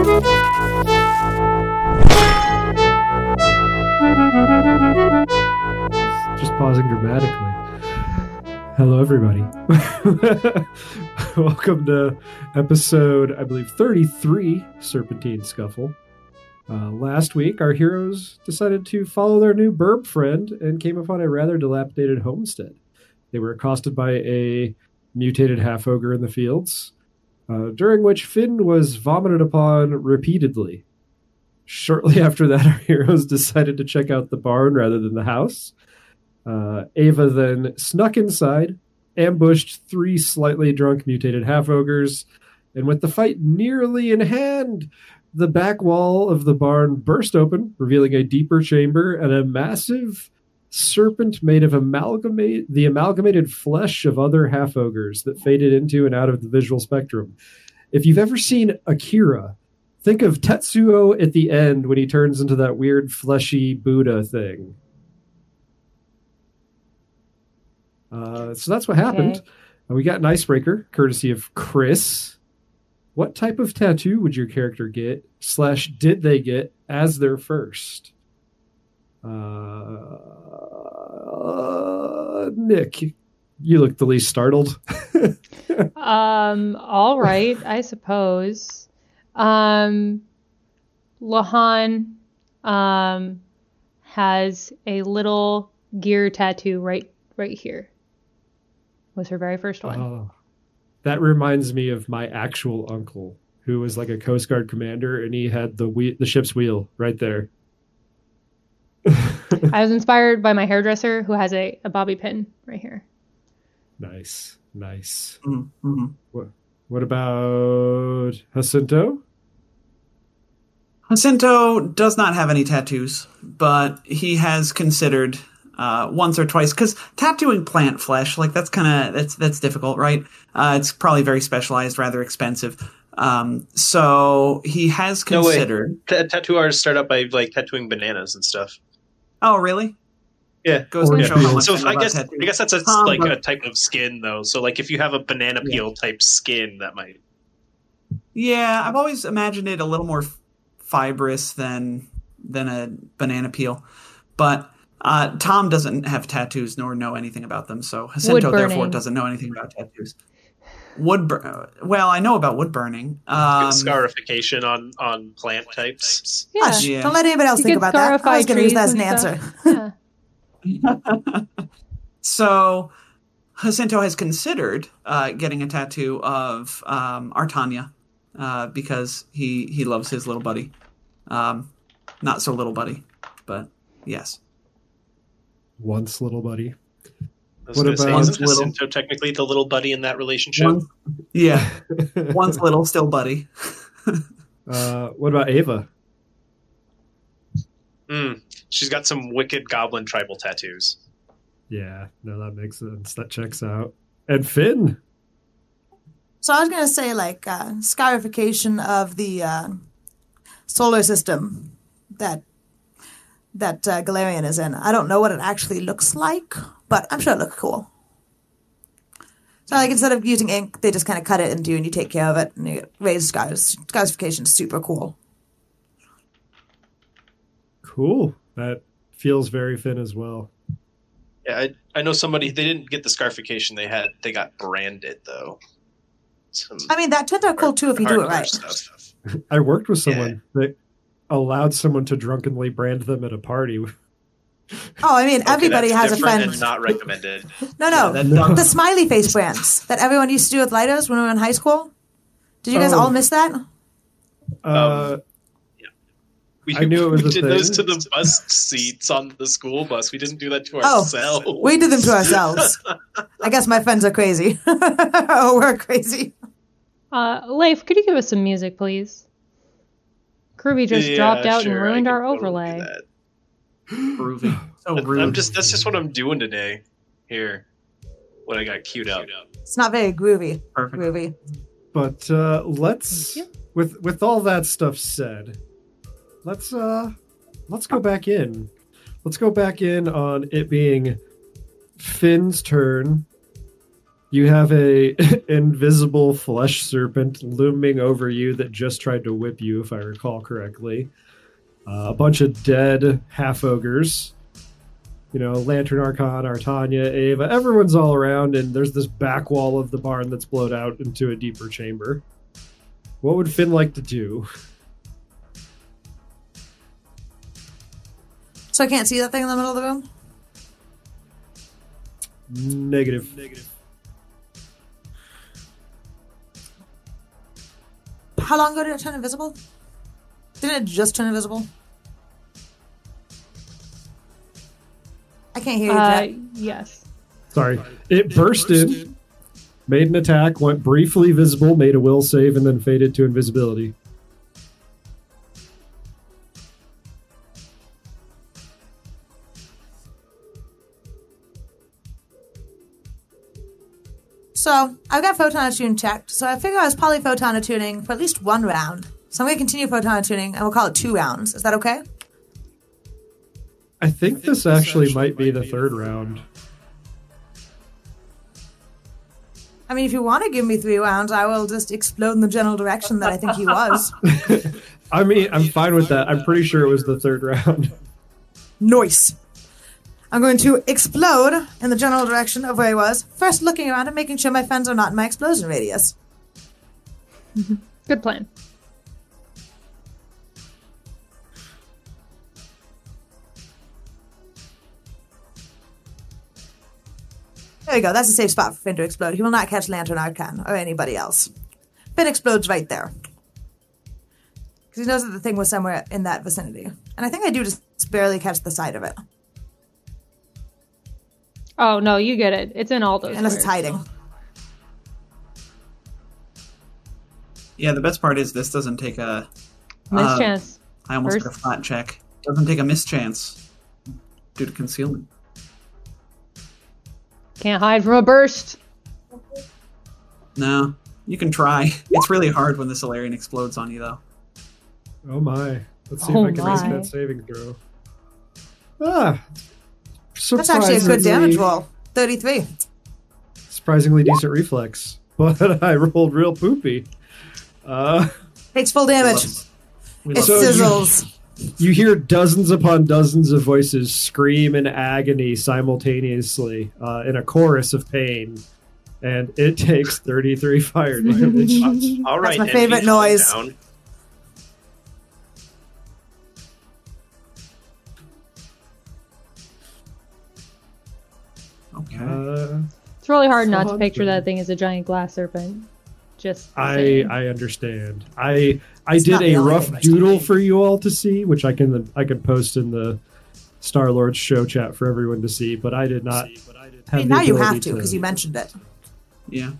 Just pausing dramatically. Hello, everybody. Welcome to episode, I believe, 33, Serpentine Scuffle. Last week, our heroes decided to follow their new burb friend and came upon a rather dilapidated homestead. They were accosted by a mutated half-ogre in the fields, during which Finn was vomited upon repeatedly. Shortly after that, our heroes decided to check out the barn rather than the house. Ava then snuck inside, ambushed 3 slightly drunk mutated half-ogres, and with the fight nearly in hand, the back wall of the barn burst open, revealing a deeper chamber and a massive serpent made of the amalgamated flesh of other half-ogres that faded into and out of the visual spectrum. If you've ever seen Akira, think of Tetsuo at the end when he turns into that weird fleshy Buddha thing. So that's what happened. Okay. We got an icebreaker, courtesy of Chris. What type of tattoo would your character get, / did they get as their first? Nick, you look the least startled. All right, I suppose. Lahan has a little gear tattoo right here. Was her very first one. Oh, that reminds me of my actual uncle, who was like a Coast Guard commander, and he had the ship's wheel right there. I was inspired by my hairdresser, who has a bobby pin right here. Nice. Mm-hmm. What about Jacinto? Jacinto does not have any tattoos, but he has considered once or twice, because tattooing plant flesh, like that's difficult, right? It's probably very specialized, rather expensive. So he has considered. No way. Tattoo artists start out by like tattooing bananas and stuff. Oh, really? Yeah. Goes to show how much So I know I about guess tattoos. that's a type of skin though. So like if you have a banana peel type skin, that might. Yeah, I've always imagined it a little more fibrous than a banana peel, but Tom doesn't have tattoos nor know anything about them, so Jacinto therefore doesn't know anything about tattoos. Well, I know about wood burning. Scarification on plant types. Yeah. Hush, don't let anybody else think about that. I was going to use that as an answer. Yeah. So Jacinto has considered getting a tattoo of Artania because he loves his little buddy. Not so little buddy, but yes. Once little buddy. I was going to say, isn't Jacinto technically the little buddy in that relationship? Once little, still buddy. What about Ava? She's got some wicked goblin tribal tattoos. Yeah, no, that makes sense. That checks out. And Finn? So I was going to say, like, scarification of the solar system that Galarian is in. I don't know what it actually looks like, but I'm sure it looks cool. So, like, instead of using ink, they just kind of cut it into you and you take care of it, and you get raised scars. Scarification is super cool. Cool. That feels very Finn as well. Yeah, I know somebody, they didn't get the scarification they got branded, though. I mean, that turned out cool, too, if you do it right. Stuff. I worked with someone that allowed someone to drunkenly brand them at a party. Oh, I mean, everybody has a friend. And not recommended. No. The smiley face brands that everyone used to do with lighters when we were in high school. Did you guys all miss that? I knew it was we a did thing. those to the bus seats on the school bus. We didn't do that to ourselves. We did them to ourselves. I guess my friends are crazy. Oh, we're crazy. Leif, could you give us some music, please? Groovy just dropped out and ruined our overlay. Groovy. So rude. That's just what I'm doing today. Here. What I got queued up. It's not very groovy. Perfect. Groovy. But let's with all that stuff said, let's go back in. Let's go back in on it being Finn's turn You have a invisible flesh serpent looming over you that just tried to whip you, if I recall correctly. A bunch of dead half-ogres. You know, Lantern Archon, Artanya, Ava, everyone's all around, and there's this back wall of the barn that's blowed out into a deeper chamber. What would Finn like to do? So I can't see that thing in the middle of the room? Negative. How long ago did it turn invisible? Didn't it just turn invisible? I can't hear you, Jack. Yes. Sorry. It burst in, made an attack, went briefly visible, made a will save, and then faded to invisibility. So, I've got photon attune checked, so I figure I was probably photon attuning for at least one round. So I'm going to continue photon attuning, and we'll call it 2 rounds. Is that okay? I think this actually might be the third round. I mean, if you want to give me 3 rounds, I will just explode in the general direction that I think he was. I mean, I'm fine with that. I'm pretty sure it was the third round. Nice. I'm going to explode in the general direction of where he was, first looking around and making sure my friends are not in my explosion radius. Good plan. There we go. That's a safe spot for Finn to explode. He will not catch Lantern Archon or anybody else. Finn explodes right there. Because he knows that the thing was somewhere in that vicinity. And I think I do just barely catch the side of it. Oh, no, you get it. It's in all those. Unless it's squares. hiding. Yeah, the best part is this doesn't take a Mischance. I almost First. got a flat check. Doesn't take a mischance due to concealment. Can't hide from a burst. No, you can try. It's really hard when the Solarian explodes on you, though. Oh my. Let's see Oh if I can make my. that saving throw. Ah! That's actually a good damage roll. 33. Surprisingly decent reflex. But I rolled real poopy. Takes full damage. We It love So you- sizzles. You hear dozens upon dozens of voices scream in agony simultaneously in a chorus of pain. And it takes 33 fire damage. All right, my Envy, favorite calm noise. down. Okay. It's really hard not to Sounds picture good. that thing as a giant glass serpent. Just I saying. understand. I It's did not a really rough much doodle time. for you all to see, which I can post in the Star Lord show chat for everyone to see, but I did not have I mean, the now you ability have to because you mentioned it. Yeah.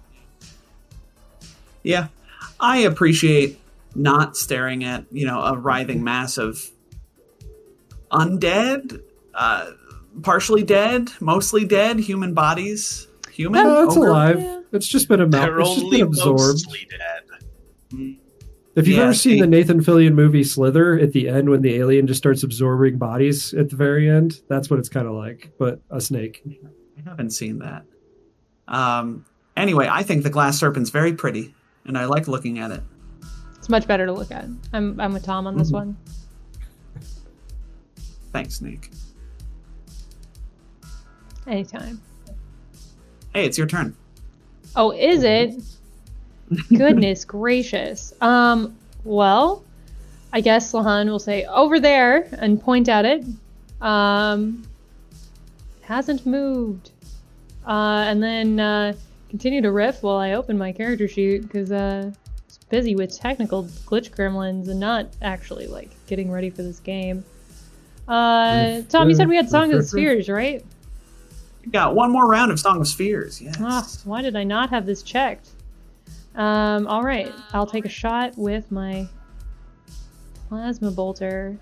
Yeah. I appreciate not staring at, a writhing mass of undead, partially dead, mostly dead human bodies. Human? No, it's Ogre? alive. Yeah. It's just been They're it's just only been absorbed. mostly dead. If you've Yeah, ever seen see- the Nathan Fillion movie Slither, at the end when the alien just starts absorbing bodies at the very end, that's what it's kind of like, but a snake. I haven't seen that. Anyway, I think the glass serpent's very pretty, and I like looking at it. It's much better to look at. I'm with Tom on this one. Thanks, Nick. Anytime. Hey, it's your turn. Oh, is it? Goodness gracious. Well, I guess Lahan will say over there and point at it. Hasn't moved. And then continue to riff while I open my character sheet because I was busy with technical glitch gremlins and not actually getting ready for this game. Tom, you said we had Song of the Spheres, right? You got one more round of Song of Spheres. Yes. Ah, why did I not have this checked? All right, I'll take a shot with my plasma bolter.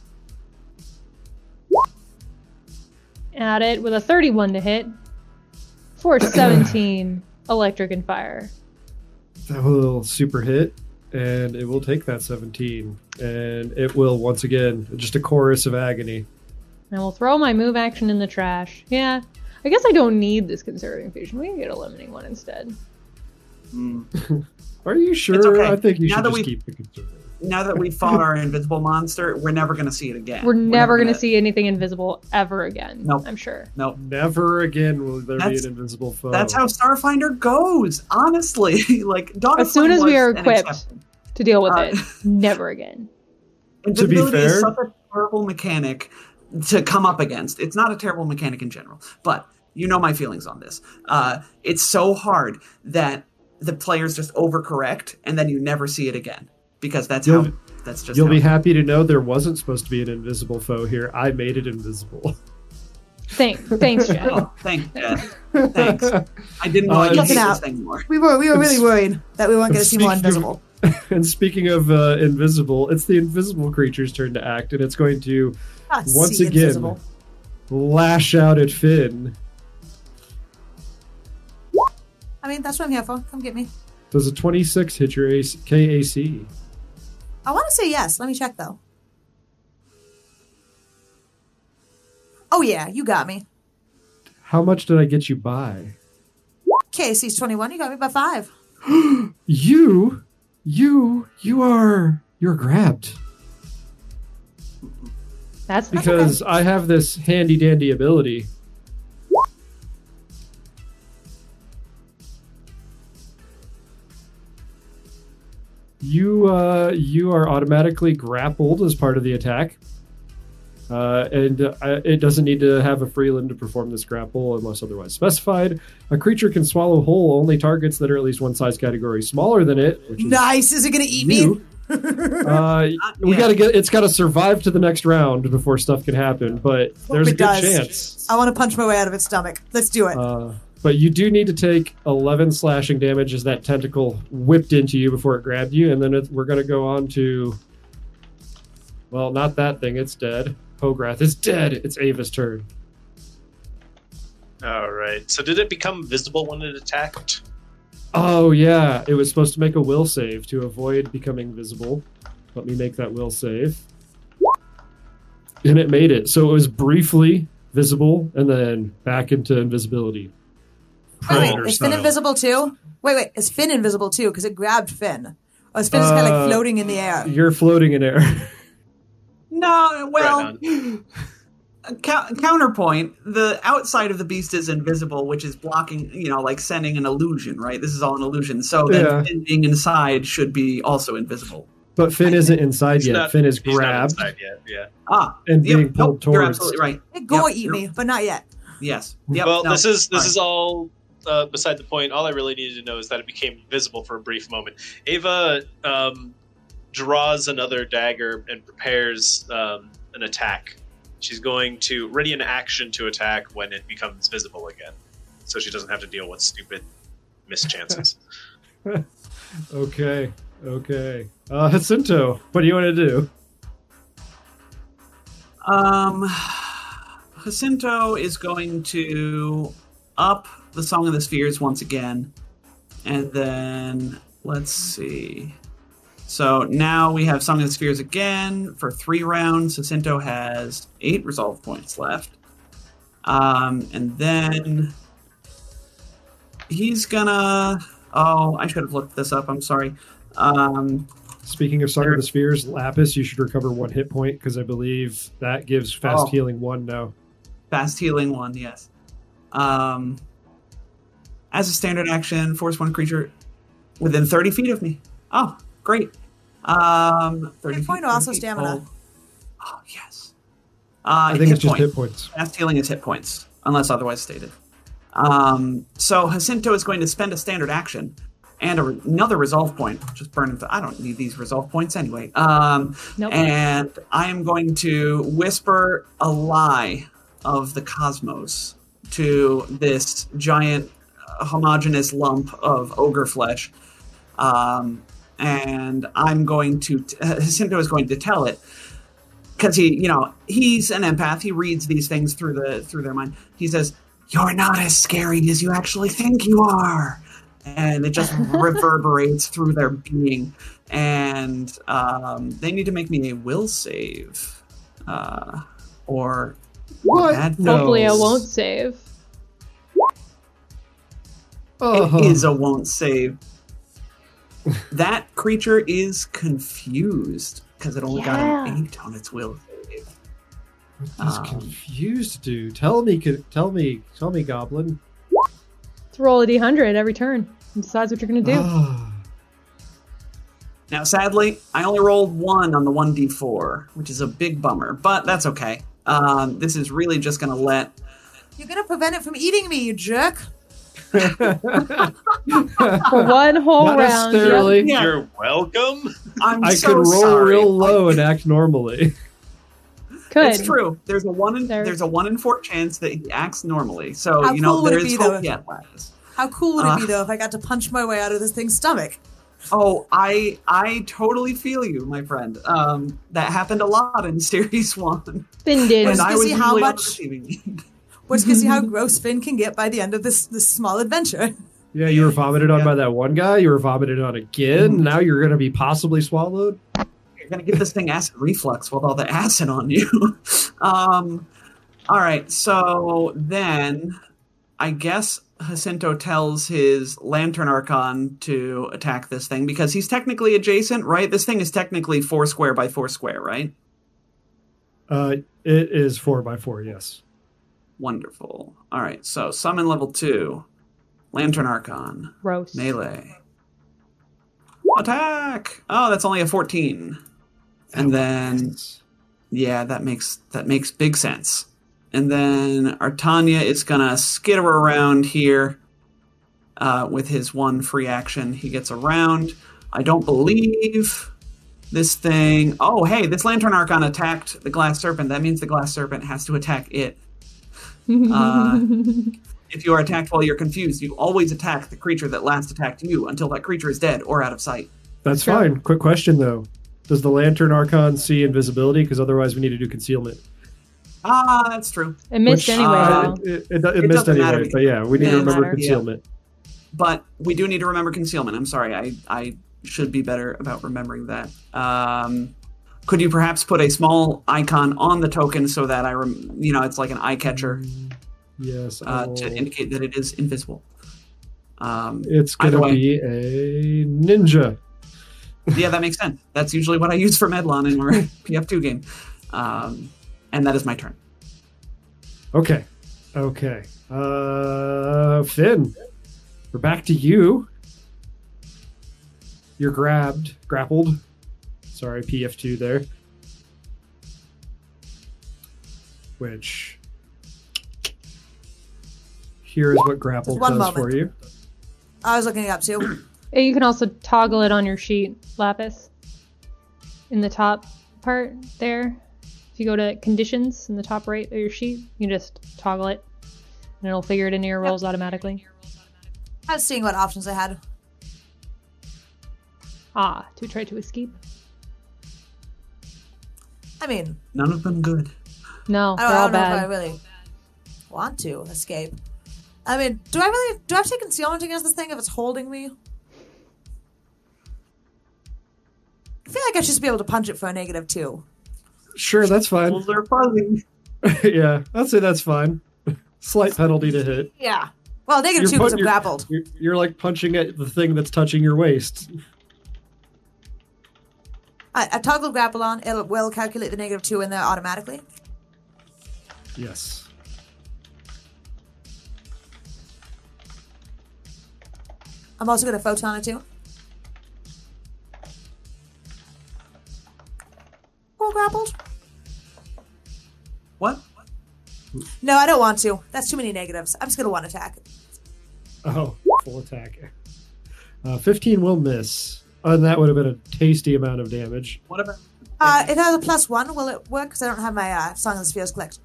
At it with a 31 to hit for 17 electric and fire. That will super hit, and it will take that 17. And it will, once again, just a chorus of agony. I will throw my move action in the trash. Yeah, I I guess I don't need this conserving fusion. We can get a limiting one instead. Are you sure? It's okay. I think you Now should that just we- keep the conservative. Now that we fought our invisible monster, we're never going to see it again. We're never going to see anything invisible ever again. Nope. I'm sure. Nope. Never again will there be That's- an invisible foe. That's how Starfinder goes. Honestly, like Dawn of As soon Flame as we was are an equipped exception. to deal with Uh, it, never again. To be Invisibility fair- is such a terrible mechanic to come up against. It's not a terrible mechanic in general, but you know my feelings on this. It's so hard that the players just overcorrect and then you never see it again because that's You'll- how. That's just. You'll how be it- happy to know there wasn't supposed to be an invisible foe here. I made it invisible. Thanks, Jack. Oh, thanks, Jen. Thanks. I didn't want to Looking use out. this anymore. We were really worried that we weren't going to see more Speaking of- invisible. And speaking of invisible, it's the invisible creature's turn to act, and it's going to Ah, once see again invisible. lash out at Finn. I mean, that's what I'm here for. Come get me. Does a 26 hit your KAC? I want to say yes. Let me check though. Oh yeah, you got me. How much did I get you by? KC's 21. You got me by 5. You're grabbed. That's Because I have this handy dandy ability. You are automatically grappled as part of the attack. It doesn't need to have a free limb to perform this grapple unless otherwise specified. A creature can swallow whole only targets that are at least one size category smaller than it, which is Nice. Is it going to eat me? you. We gotta get. It's gotta survive to the next round before stuff can happen. But there's a it good does. chance. I want to punch my way out of its stomach. Let's do it. But you do need to take 11 slashing damage as that tentacle whipped into you before it grabbed you, and then we're gonna go on to. Well, not that thing. It's dead. Pograth is dead. It's Ava's turn. All right. So did it become visible when it attacked? Oh yeah, it was supposed to make a will save to avoid becoming visible. Let me make that will save. And it made it. So it was briefly visible and then back into invisibility. Wait, Predator is Finn style. invisible too? Wait, is Finn invisible too? Because it grabbed Finn. Or is Finn just kind of like floating in the air? You're floating in air. No, well, Right counterpoint, the outside of the beast is invisible, which is blocking, like sending an illusion, right? This is all an illusion. So then Yeah. Finn being inside should be also invisible. But Finn isn't inside He's yet. not- Finn is he's not grabbed inside yet, yeah. and being Yep, pulled nope, you're towards. absolutely right. Go Yep, eat nope, me, but not yet. Yes. Yep, Well, no, this is fine. all beside the point. All I really needed to know is that it became visible for a brief moment. Ava draws another dagger and prepares an attack. She's going to ready an action to attack when it becomes visible again, so she doesn't have to deal with stupid mischances. Okay. Jacinto, what do you want to do? Jacinto is going to up the Song of the Spheres once again, and then let's see. So now we have Song of the Spheres again for 3 rounds. Jacinto has 8 resolve points left. And then he's gonna... Oh, I should have looked this up. I'm sorry. Speaking of Song of the Spheres, Lapis, you should recover 1 hit point because I believe that gives fast healing 1 now. Fast healing 1, yes. As a standard action, force 1 creature within 30 feet of me. Oh, great. 30 Hit point feet, or also 30 feet. stamina? Oh, yes. I think it's just hit points. Fast healing is hit points, unless otherwise stated. So Jacinto is going to spend a standard action and another resolve point. Just burn. I don't need these resolve points anyway. Nope. And I am going to whisper a lie of the cosmos to this giant homogeneous lump of ogre flesh. And I'm going to... Jacinto is going to tell it. Because he's an empath. He reads these things through their mind. He says, "You're not as scary as you actually think you are." And it just reverberates through their being. And they need to make me a will save. Or What? bad No. Hopefully I won't save. Oh. It is a won't save. That creature is confused because it only got an 8 on its will save. What does confused do? Tell me, Goblin. Let's roll a d100 every turn and decides what you're going to do. Now, sadly, I only rolled 1 on the 1d4, which is a big bummer, but that's okay. This is really just going to let... You're going to prevent it from eating me, you jerk. For one whole Not round. necessarily. Yeah. You're welcome. I so could roll sorry. real low and act normally. Could. It's true. There's a 1 in 4 chance that he acts normally. So, How cool would there it is be, though, hope if- yet, lads. How cool would it be, though, if I got to punch my way out of this thing's stomach? Oh, I totally feel you, my friend. That happened a lot in Series 1. Finn did. And I was see how usually on much- the receiving end. Which can see how gross Finn can get by the end of this small adventure. Yeah, you were vomited on by that one guy. You were vomited on again. Now you're going to be possibly swallowed. You're going to get this thing acid reflux with all the acid on you. All right, so then I guess Jacinto tells his Lantern Archon to attack this thing because he's technically adjacent, right? This thing is technically 4 square by 4 square, right? It is 4x4, yes. Wonderful. All right, so summon level 2. Lantern Archon. Gross. Melee. Attack! Oh, that's only a 14. And then, yeah, that makes big sense. And then Artania is gonna skitter around here with his 1 free action. He gets around. I don't believe this thing. Oh, hey, this Lantern Archon attacked the Glass Serpent. That means the Glass Serpent has to attack it. If you are attacked while you're confused, you always attack the creature that last attacked you until that creature is dead or out of sight. That's fine. Quick question, though. Does the Lantern Archon see invisibility? Because otherwise we need to do concealment. That's true. It missed Which, anyway, though. It It missed doesn't matter. anyway, but yeah, we need to Doesn't remember matter. concealment. But we do need to remember concealment. I'm sorry. I should be better about remembering that. Could you perhaps put a small icon on the token so that it's like an eye catcher Yes. to indicate that it is invisible? It's going either to way. be a ninja. Yeah, that makes sense. That's usually what I use for Medlon in our PF2 game. And that is my turn. Okay. Finn, we're back to you. You're grappled. Sorry, PF2 there. Which, here is what grapple Just one does for moment. you. I was looking it up, too. You can also toggle it on your sheet, Lapis. In the top part there. If you go to conditions in the top right of your sheet, you just toggle it. And it'll figure it into your rolls automatically. I was seeing what options I had. To try to escape? I mean, None of them good. No, I they're all don't know if I bad. really want to escape. I mean, do I have to take concealment against this thing if it's holding me? I feel like I should just be able to punch it for a -2. Sure, that's fine. Those are fuzzy. Yeah, I'd say that's fine. Slight penalty to hit. Yeah. Well, -2 because I'm you're- grappled. You're like punching at the thing that's touching your waist. I toggle grapple on. It will calculate the -2 in there automatically. Yes. I'm also going to photon it too. Full grappled? What? No, I don't want to. That's too many negatives. I'm just going to 1 attack. Oh, full attack. 15 will miss. And that would have been a tasty amount of damage. What about? It has a +1. Will it work? Because I don't have my Song of the Spheres clicked.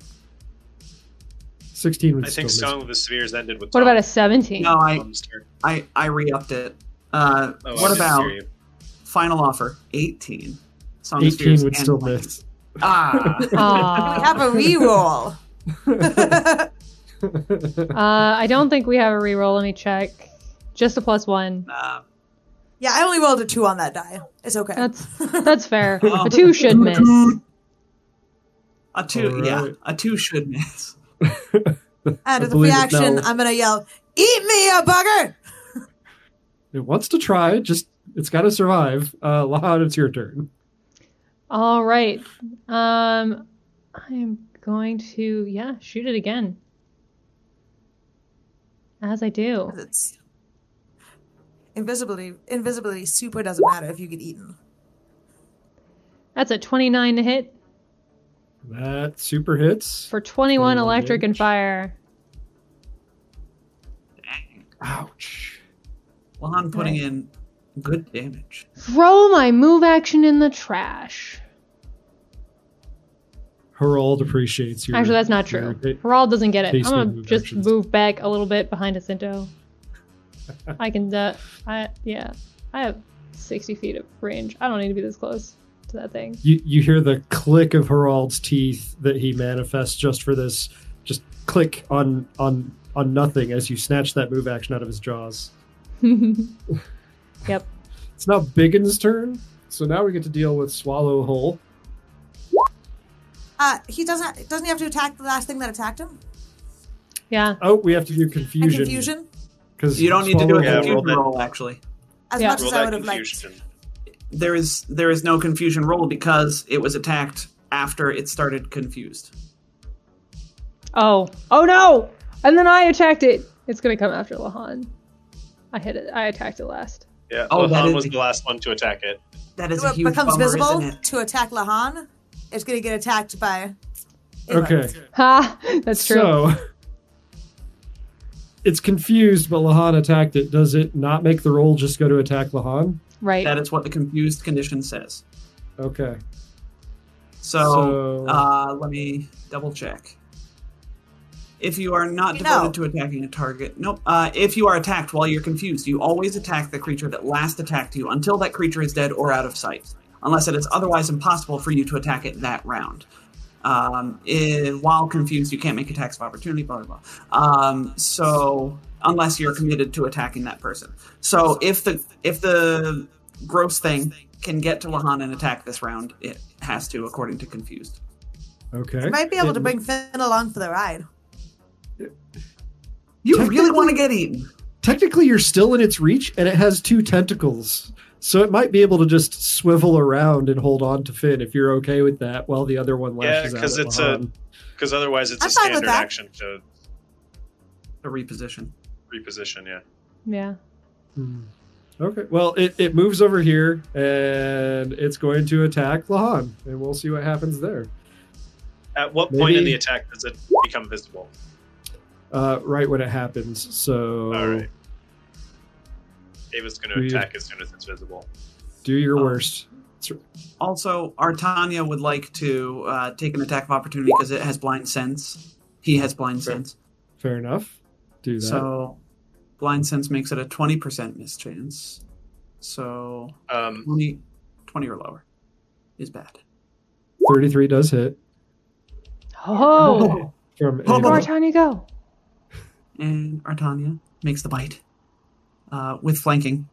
16 would I still think miss. Song of the Spheres ended with. What about a 17? No, Tom's turn. I re-upped it. Oh, What I didn't about hear you. final offer? 18. Song of 18 Spheres would and still lightning. miss. Ah. Aw. Have a reroll. I don't think we have a reroll. Let me check. Just a +1. Yeah, I only rolled a 2 on that die. It's okay. That's fair. A 2 should miss. A 2, All yeah. right. A 2 should miss. And as a believe it reaction, now. I'm going to yell, "Eat me, you bugger!" It wants to try. Just it's got to survive. Lahan, it's your turn. All right. I am going to shoot it again. As I do. It's invisibility super doesn't matter if you get eaten. That's a 29 to hit That super hits. for 21 21 electric and damage. fire. Dang. Ouch. Lahan putting in good damage. Throw my move action in the trash. Harold appreciates your. Actually, that's not true. your- Harald doesn't get it. I'm tasty gonna move just actions. move back a little bit behind Jacinto. I can. I have 60 feet of range. I don't need to be this close to that thing. You hear the click of Harald's teeth that he manifests just for this. Just click on nothing as you snatch that move action out of his jaws. Yep. It's now Biggin's turn. So now we get to deal with Swallow Hole. He doesn't he have to attack the last thing that attacked him? Yeah. Oh, we have to do And confusion. confusion? Because You don't need to do a Yeah, confusion roll that. roll, actually. As Yeah. much Roll as I that would have liked. confusion. There is no confusion roll because it was attacked after it started confused. Oh no! And then I attacked it. It's gonna come after Lahan. I hit it. I attacked it last. Yeah, Oh, that Lahan is- was the last one to attack it. That is a It huge becomes bummer, visible isn't it? to attack Lahan. It's going to get attacked by. Ava. Okay. Ha! That's true. So it's confused, but Lahan attacked it. Does it not make the roll just go to attack Lahan? Right. That is what the confused condition says. Okay. So, So- let me double check. If you are not You devoted know. to attacking a target, nope. If you are attacked while you're confused, you always attack the creature that last attacked you until that creature is dead or out of sight, unless it is otherwise impossible for you to attack it that round. While confused, you can't make attacks of opportunity, blah, blah, blah. So, unless you're committed to attacking that person. So, if the gross thing can get to Lahan and attack this round, it has to, according to confused. Okay. You might be able It- to bring Finn along for the ride. You really Technically- want to get eaten. Technically, you're still in its reach, and it has 2 tentacles. So it might be able to just swivel around and hold on to Finn if you're okay with that, while the other one Yeah, lashes out. because at it's Lahan. because otherwise it's I'm a fine with standard that. action to A reposition. reposition. Yeah. Yeah. Okay. Well, it moves over here, and it's going to attack Lahan, and we'll see what happens there. At what point in Maybe- the attack does it become visible? Right when it happens. So All right. Ava's going to Weird. attack as soon as it's visible. do your Oh. worst. Also, Artania would like to take an attack of opportunity because it has blind sense. He has blind Sure. sense. Fair enough. Do that. So, blind sense makes it a 20% miss chance. So, 20 or lower is bad. 33 does hit. Oh! From Oh. Ava. Where time you go? And Artania makes the bite with flanking.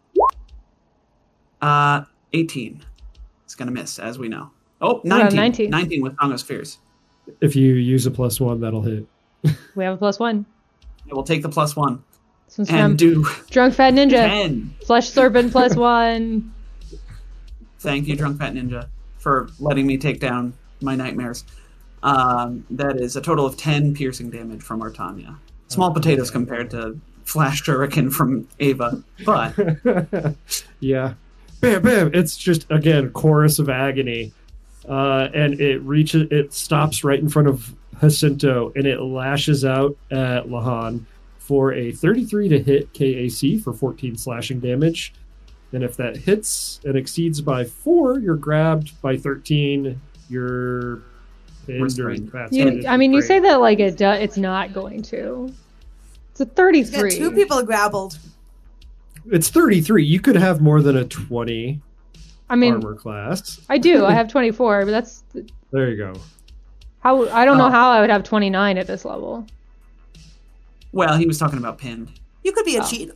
18. It's going to miss, as we know. Oh, 19. 19. 19 with Tonga's Fears. If you use a +1, that'll hit. We have a +1. I will take the +1 This one's and from do Drunk Fat Ninja. 10. Flesh Serpent +1. Thank you, Drunk Fat Ninja, for letting me take down my nightmares. That is a total of 10 piercing damage from Artania. Small potatoes compared to Flash Shuriken from Ava, but Yeah. Bam, bam. It's just, again, chorus of agony. And it stops right in front of Jacinto, and it lashes out at Lahan for a 33 to hit KAC for 14 slashing damage. And if that hits and exceeds by 4, you're grabbed. By 13, you're pinned or Restrained. incapacitated. You say that like it's not going to. It's a He's got 33. 2 people grappled. It's 33. You could have more than a 20 I mean, armor class. I do. I have 24, but that's There you go. how. I don't know Oh. how I would have 29 at this level. well, he was talking about pinned. You could be a Oh. cheat.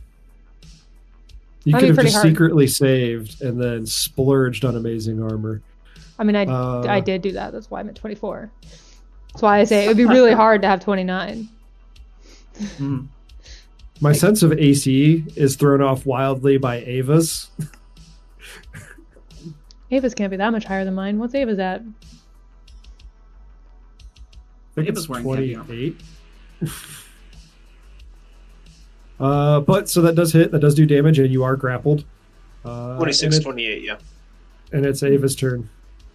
You That'd could be have pretty just hard. secretly saved and then splurged on amazing armor. I mean, I did do that. That's why I'm at 24. That's why I say it would be really hard to have 29. Mhm. My sense of AC is thrown off wildly by Ava's. Ava's can't be that much higher than mine. What's Ava's at? I think Ava's it's wearing heavy armor. 28. But so that does hit. That does do damage, and you are grappled. 26, 28, yeah. And it's Ava's turn.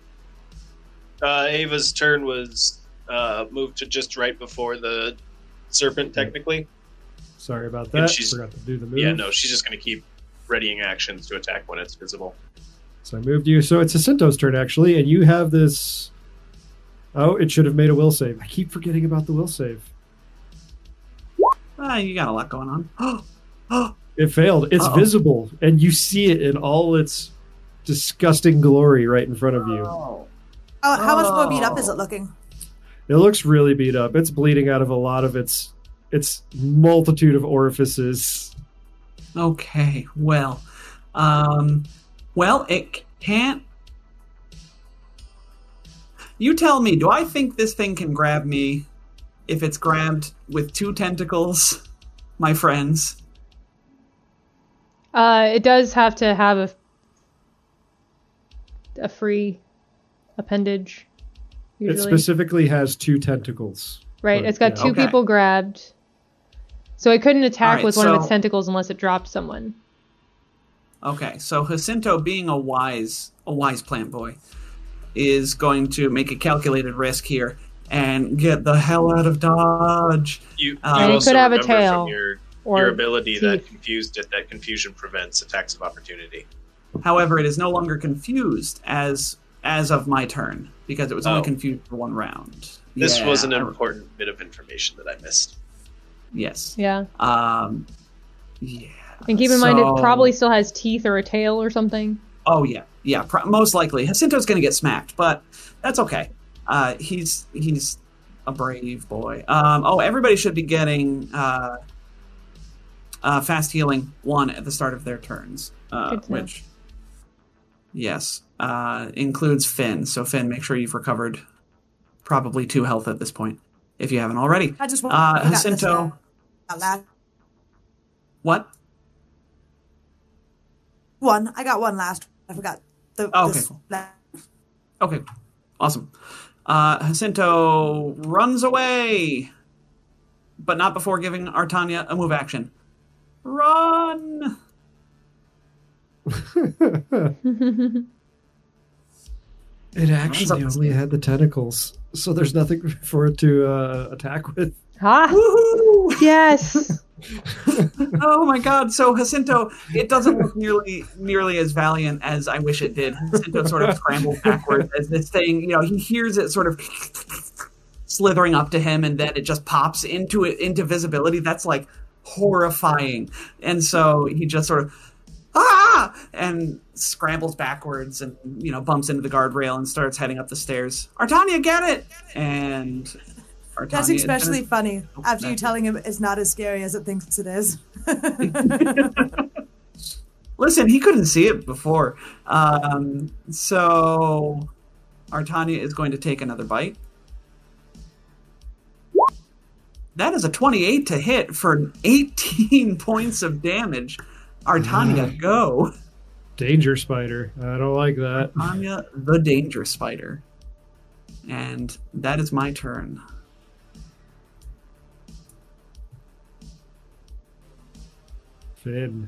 Ava's turn was moved to just right before the serpent, technically. Sorry about And that. she's- Forgot to do the move. Yeah, no, she's just going to keep readying actions to attack when it's visible. So I moved you. So it's Jacinto's turn, actually, and you have this... Oh, it should have made a will save. I keep forgetting about the will save. You got a lot going on. It failed. It's visible, and you see it in all its disgusting glory right in front of you. Oh, how much more beat up is it looking? It looks really beat up. It's bleeding out of a lot of its multitude of orifices. Okay, well, it can't. You tell me, do I think this thing can grab me if it's grabbed with 2 tentacles, my friends? It does have to have a free appendage. It Usually. specifically has 2 tentacles. Right, But, it's got yeah. 2 Okay. people grabbed. So it couldn't attack Alright, with one of its so- tentacles unless it dropped someone. Okay, so Jacinto, being a wise plant boy, is going to make a calculated risk here and get the hell out of Dodge. You And it also could have a remember tail, from your or ability that teeth. confusion prevents attacks of opportunity. However, it is no longer confused as of my turn because it was only Oh. confused for 1 round. This Yeah, was an important bit of information that I missed. Yes. Yeah. Yeah. And keep in mind, it So- probably still has teeth or a tail or something. Oh yeah, yeah. Most likely, Jacinto's going to get smacked, but that's okay. He's a brave boy. Everybody should be getting fast healing 1 at the start of their turns, Good to know. which yes includes Finn. So Finn, make sure you've recovered probably 2 health at this point if you haven't already. I just want Jacinto. last What? one. I got one last. I forgot. Okay, this cool. last. Okay, awesome. Jacinto runs away, but not before giving Artania a move action. Run! It actually only had the tentacles, so there's nothing for it to attack with. Ah, Woohoo! yes. Oh my god, so Jacinto, it doesn't look nearly as valiant as I wish it did. Jacinto sort of scrambles backwards as this thing, he hears it sort of slithering up to him, and then it just pops into visibility. That's like horrifying. And so he just sort of and scrambles backwards and bumps into the guardrail and starts heading up the stairs. Artania, get it! And Artania That's is especially gonna- funny after you that's- telling him it's not as scary as it thinks it is. Listen, he couldn't see it before. So Artania is going to take another bite. That is a 28 to hit for 18 points of damage. Artania, go. Danger spider. I don't like that. Artania, the danger spider. And that is my turn. Finn.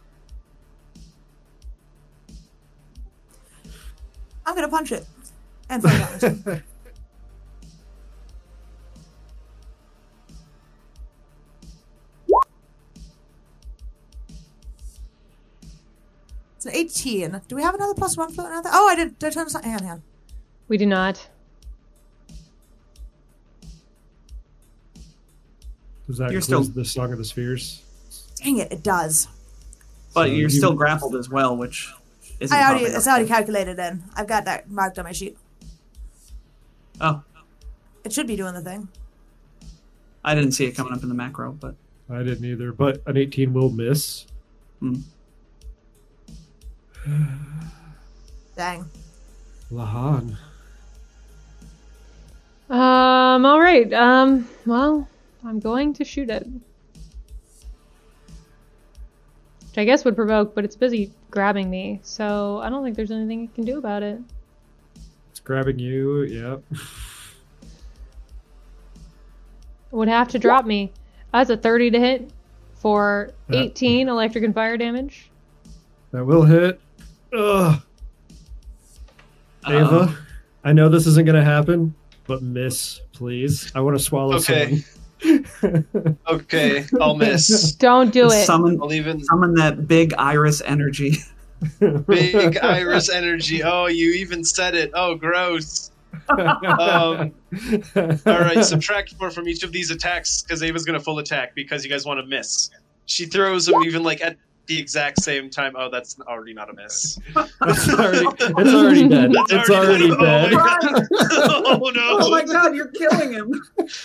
I'm gonna punch it. And find out. It's an 18. Do we have another +1 floating out there? Oh, I did. Did I turn this on? Hang on. We do not. Does that You're include still- the Song of the Spheres? Dang it, it does. But So you're you- still grappled as well, which isn't It's already calculated in. I've got that marked on my sheet. Oh, It should be doing the thing. I didn't see it coming up in the macro, but I didn't either, but an 18 will miss. Dang. Lahan. All right. Well, I'm going to shoot it. which I guess would provoke, but it's busy grabbing me, so I don't think there's anything it can do about it. It's grabbing you. Yep. It would have to drop me. That's a 30 to hit for 18 electric and fire damage. That will hit. Ugh. Ava, I know this isn't going to happen, but miss, please. I want to swallow Okay. someone. Okay, I'll miss. Don't do it. I'll even Summon that big iris energy. big iris energy. Oh, you even said it. Oh, gross. All right, subtract 4 from each of these attacks because Ava's going to full attack because you guys want to miss. She throws them even like at the exact same time. Oh, that's already not a miss. It's already dead. It's already dead. Oh no! Oh my god, you're killing him!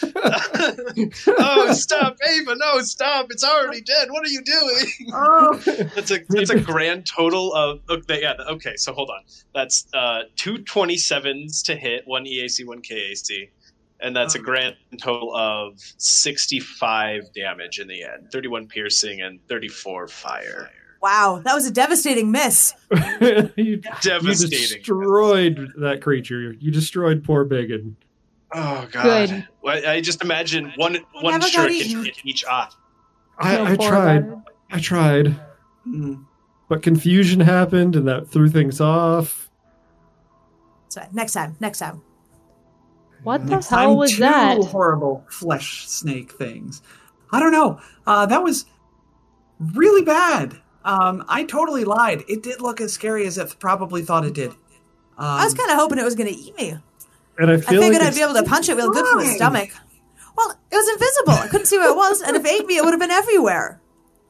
Oh, stop, Ava! No, stop! It's already dead. What are you doing? Oh, That's a grand total of okay. So hold on. That's 2 27s to hit, 1 EAC, 1 KAC, and that's a grand total of 65 damage in the end. 31 piercing and 34 fire. Wow, that was a devastating miss. you Devastating. destroyed that creature. You destroyed poor Biggin. Oh god. Good. Well, I just imagine one never got shuriken eaten. hit each eye. I poor tried. bastard. I tried. Mm. But confusion happened and that threw things off. So next time. What the Next hell time, was two that? horrible flesh snake things. I don't know. That was really bad. I totally lied. It did look as scary as it probably thought it did. I was kind of hoping it was going to eat me. And I I feel figured like I'd be able to punch it real good from the fine. stomach. Well, it was invisible. I couldn't see where it was, and if it ate me, it would have been everywhere.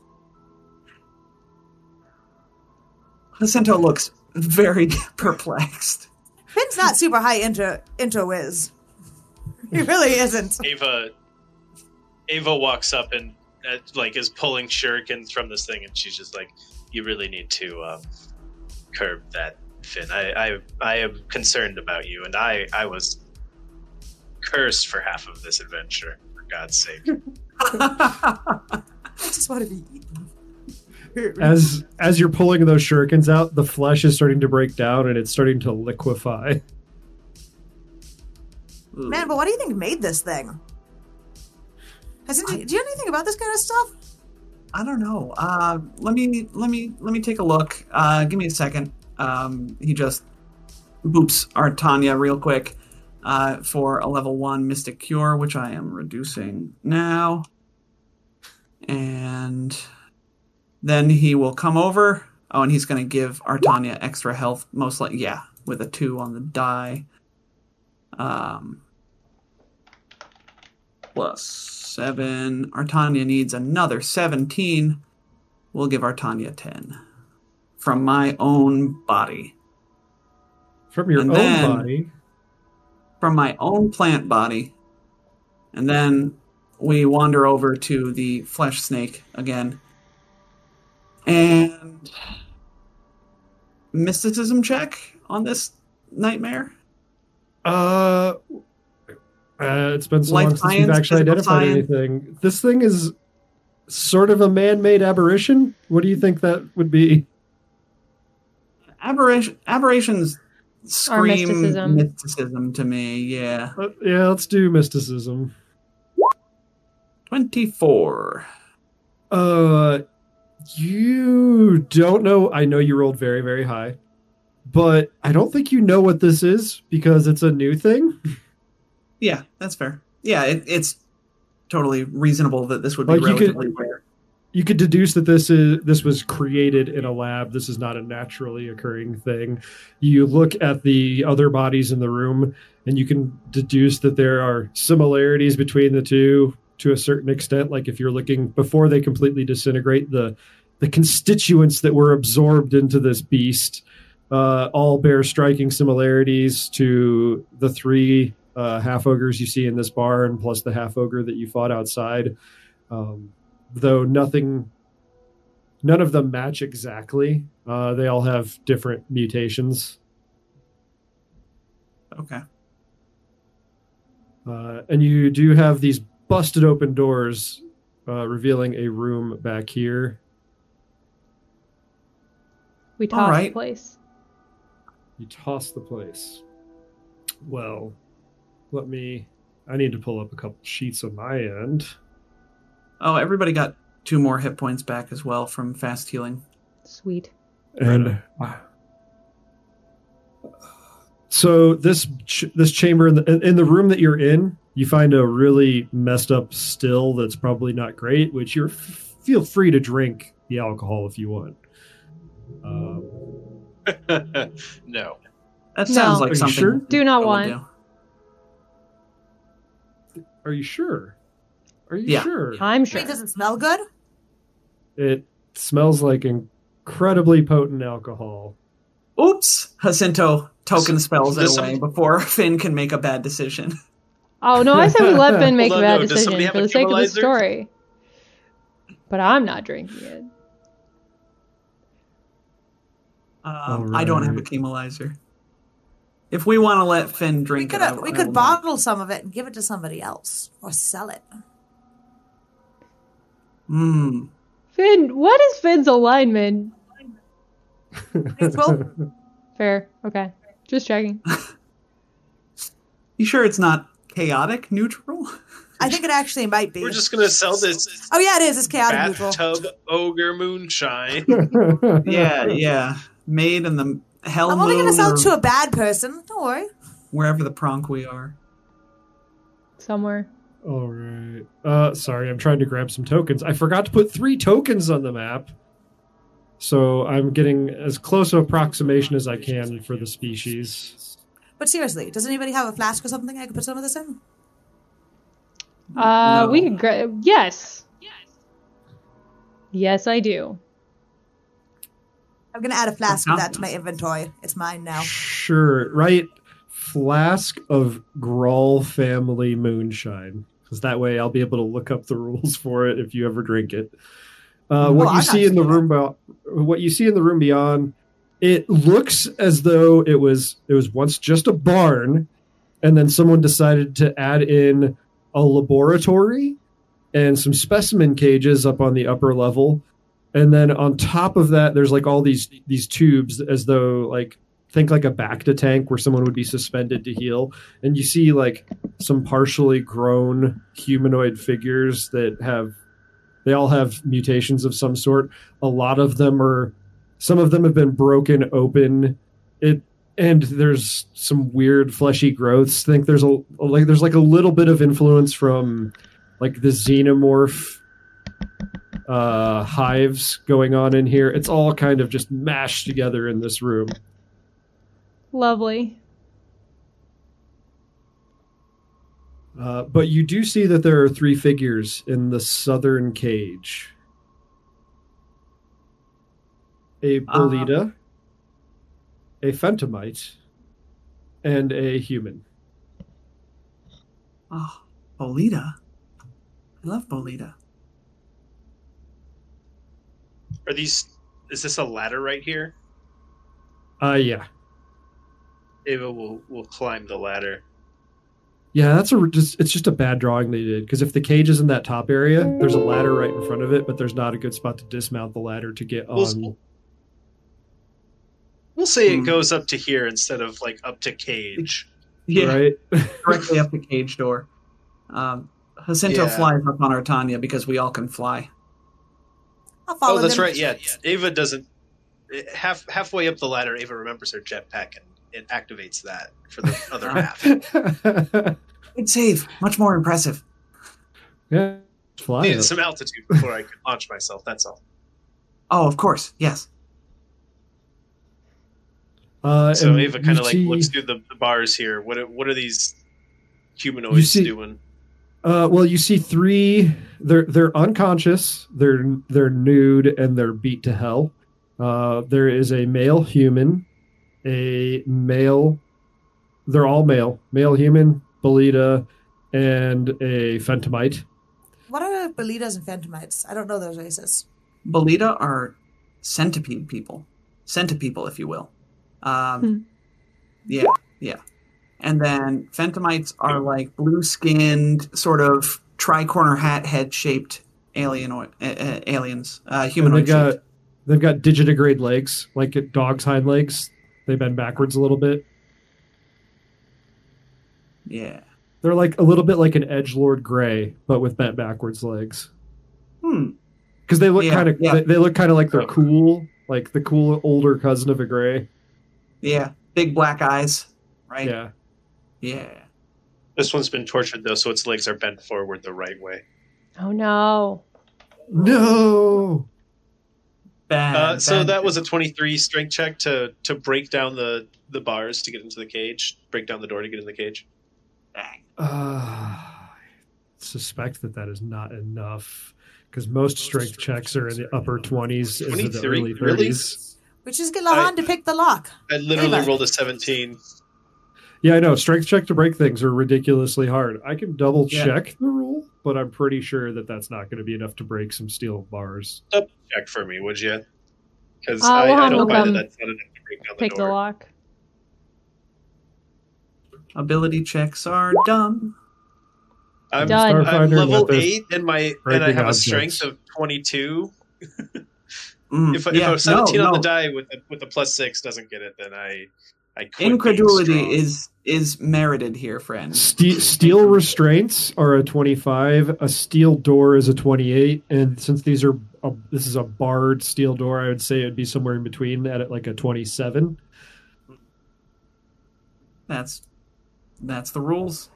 Jacinto looks very perplexed. Finn's not super high into whiz. He really isn't. Ava walks up and is pulling shurikens from this thing, and she's just like, "You really need to curb that, Finn. I am concerned about you, and I was cursed for half of this adventure. For God's sake." I just want to be eaten. as you're pulling those shurikens out, the flesh is starting to break down and it's starting to liquefy. Man, but what do you think made this thing? Do you know anything about this kind of stuff? I don't know. Let me take a look. Give me a second. He just boops Artanya real quick for a level 1 Mystic Cure, which I am reducing now. And then he will come over. Oh, and he's going to give Artanya extra health, most likely. Yeah, with a 2 on the die. Plus 7. Artanya needs another 17. We'll give Artanya 10. From my own body. From your And own then- body. From my own plant body. And then we wander over to the flesh snake again. And mysticism check on this nightmare. It's been so Life long since we've science, actually physical identified science. anything. This thing is sort of a man-made aberration. What do you think that would be? Aberrations scream mysticism. mysticism to me, yeah. Yeah, let's do mysticism. 24. You don't know. I know you rolled very, very high, but I don't think you know what this is because it's a new thing. Yeah, that's fair. Yeah, it's totally reasonable that this would be Like, you could- relatively rare. You could deduce that this was created in a lab. This is not a naturally occurring thing. You look at the other bodies in the room, and you can deduce that there are similarities between the two to a certain extent. Like if you're looking before they completely disintegrate, the constituents that were absorbed into this beast all bear striking similarities to the 3 half ogres you see in this barn, plus the half ogre that you fought outside. Though none of them match exactly. They all have different mutations. Okay. And you do have these busted open doors revealing a room back here. We toss the right. place. You toss the place. Well, I need to pull up a couple sheets on my end. Oh, everybody got 2 more hit points back as well from fast healing. Sweet. And so this chamber in the room that you're in, you find a really messed up still that's probably not great, which you feel free to drink the alcohol if you want. No. That sounds like Are you something. sure? Do not I would want. do. Are you sure? Are you Yeah. sure? I'm Wait, sure. does it smell good? It smells like incredibly potent alcohol. Oops! Jacinto token spells it Does away before Finn can make a bad decision. Oh no, I said we let Ben make a Hold on, bad no, does somebody decision have for a the sake of the equalizer? story. But I'm not drinking it. I don't have a chemalizer. If we want to let Finn drink it, We I could will bottle some of it and give it to somebody else or sell it. not. Finn, what is Finn's alignment? Neutral? Fair. Okay. Just checking. You sure it's not chaotic neutral? I think it actually might be. We're just gonna sell this Oh yeah, it is. It's chaotic neutral. bathtub ogre moonshine. Yeah. Made in the hell I'm only going to moon sell or it to a bad person. Don't worry. wherever the pronk we are. Somewhere. All right. Sorry, I'm trying to grab some tokens. I forgot to put 3 tokens on the map. So I'm getting as close to approximation as I can for the species. But seriously, does anybody have a flask or something I could put some of this in? No. We could yes. Yes, I do. I'm going to add a flask Oh, of that to my inventory. It's mine now. Sure, right? Flask of Grawl family moonshine. Because that way I'll be able to look up the rules for it if you ever drink it. I'm What you not see in the doing room, what you see in the room beyond, it looks as though it was once just a barn, and then someone decided to add in a laboratory and some specimen cages up on the upper level, and then on top of that, there's like all these tubes, as though like think like a Bacta tank where someone would be suspended to heal, and you see like some partially grown humanoid figures that they all have mutations of some sort. Some of them have been broken open. And there's some weird fleshy growths. I think there's a little bit of influence from like the xenomorph hives going on in here. It's all kind of just mashed together in this room. Lovely. But you do see that there are 3 figures in the southern cage. A Bolida, a Phantomite, and a human. Oh, Bolida. I love Bolida. Is this a ladder right here? Yeah. Ava will climb the ladder. Yeah, it's just a bad drawing they did, because if the cage is in that top area, there's a ladder right in front of it, but there's not a good spot to dismount the ladder to get on. We'll say it goes up to here instead of like up to cage. Yeah, Right? directly up the cage door. Jacinto Yeah. flies up on Artania because we all can fly. I'll follow Oh, that's them. right. Yeah, Ava doesn't. Halfway up the ladder, Ava remembers her jetpack and it activates that for the other half. Good save. Much more impressive. Yeah, fly Needed up. some altitude before I could launch myself. That's all. Oh, of course. Yes. So and Ava kind you of like see- looks through the bars here. What are these humanoids see- doing? Well, you see 3. They're unconscious. They're nude and they're beat to hell. There is a male human, a male. They're all male. Male human, Bolida, and a Phantomite. What are Bolitas and Phantomites? I don't know those races. Bolida are centipede people. Centipeople, if you will. Yeah. And then Phantomites are like blue-skinned, sort of tri-corner hat head-shaped aliens, And they humanoid got shaped. They've got digitigrade legs, like dogs' hind legs. They bend backwards a little bit. Yeah. They're like a little bit like an edgelord gray, but with bent backwards legs. Because they look kind of they look kind of like they're cool, like the cool older cousin of a gray. Yeah, big black eyes, right? Yeah. Yeah. This one's been tortured though, so its legs are bent forward the right way. Oh no. No. Bad. So that was a 23 strength check to break down the bars to get into the cage, break down the door to get in the cage. Dang. I suspect that is not enough because most strength checks are in the upper 20s into the early 30s. Really? We just get Lahan to pick the lock. I literally Ava. rolled a 17. Yeah, I know. Strength check to break things are ridiculously hard. I can double check the rule, but I'm pretty sure that's not going to be enough to break some steel bars. Double check for me, would you? Because Lahan I will don't find come that that's not enough to break down the Pick the door. lock. Ability checks are done. I'm Done. Starfinder level with 8 and I breaking have a objects. strength of 22. If Yeah, a 17 on the no. die with a +6 doesn't get it, then I quit Incredulity being strong. is merited here, friend. Steel restraints are a 25. A steel door is a 28. And since this is a barred steel door, I would say it'd be somewhere in between at like a 27. That's the rules.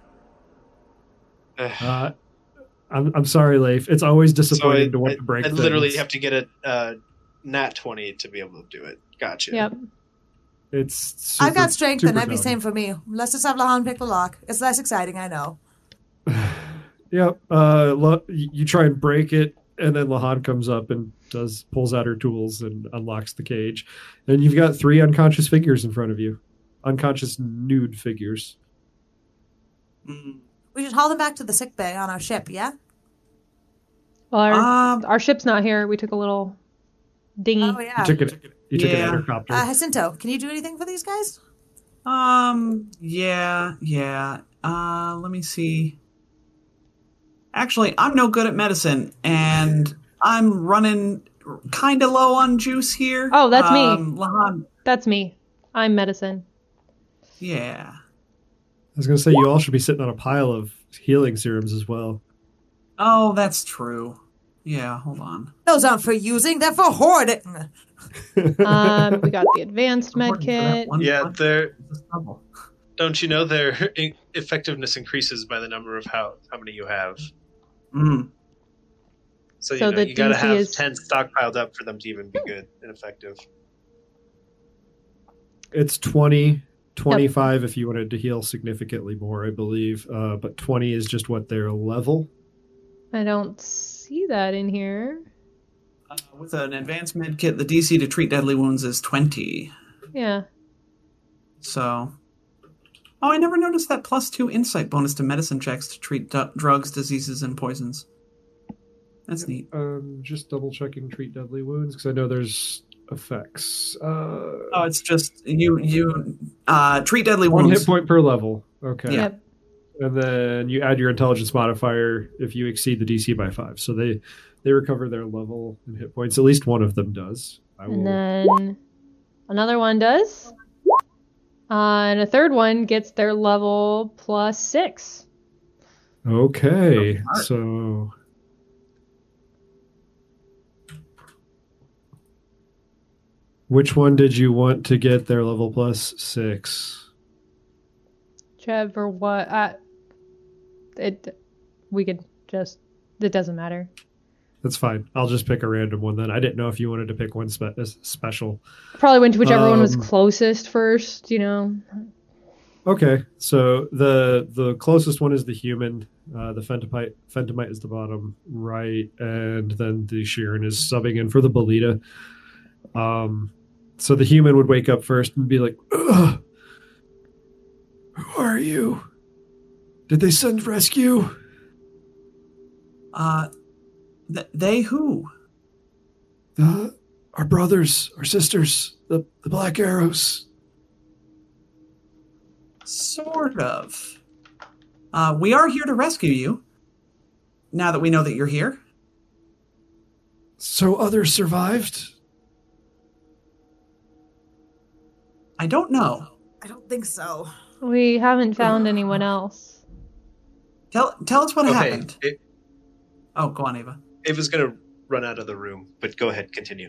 I'm sorry, Leif. It's always disappointing to want to break I things. literally have to get a nat 20 to be able to do it. Gotcha. Yep. It's I've got strength, and super that'd be dumb. same for me. Let's just have Lahan pick the lock. It's less exciting, I know. Yep. You try and break it, and then Lahan comes up and pulls out her tools and unlocks the cage. And you've got 3 unconscious figures in front of you. Unconscious nude figures. We should haul them back to the sick bay on our ship, yeah? Well, our ship's not here. We took a little dinghy. Oh, yeah. You took an intercopter. Jacinto, can you do anything for these guys? Yeah. Let me see. Actually, I'm no good at medicine, and I'm running kind of low on juice here. Oh, that's me. Lahan, That's me. I'm medicine. yeah. I was going to say, you all should be sitting on a pile of healing serums as well. Oh, that's true. Yeah, hold on. Those aren't for using, they're for hoarding. We got the advanced med kit. Yeah, don't you know their effectiveness increases by the number of how many you have? So the you gotta DC have is 10 stockpiled up for them to even be good and effective. It's 20, 25 if you wanted to heal significantly more, I believe. But 20 is just what their level. I don't see that in here. With an advanced med kit, the DC to treat deadly wounds is 20. Yeah. So, I never noticed that +2 insight bonus to medicine checks to treat drugs, diseases, and poisons. That's neat. Just double checking treat deadly wounds because I know there's effects. It's just you treat deadly One wounds. hit point per level. Okay. Yeah. Yep. And then you add your intelligence modifier if you exceed the DC by 5. So they recover their level and hit points. At least one of them does. And then another one does. And a third one gets their level +6. Okay. So which one did you want to get their level +6? Whichever what it doesn't matter. That's fine. I'll just pick a random one then. I didn't know if you wanted to pick one special. Probably went to whichever one was closest first, Okay, so the closest one is the human. The Fentomite is the bottom right, and then the Sheeran is subbing in for the Bolita. So the human would wake up first and be like, "Ugh, who are you? Did they send rescue?" They who? Our brothers, our sisters, the Black Arrows. Sort of. We are here to rescue you. Now that we know that you're here. So others survived? I don't know. I don't think so. We haven't found anyone else. Tell us what Okay, happened. Oh, go on, Ava. Ava's going to run out of the room, but go ahead, continue.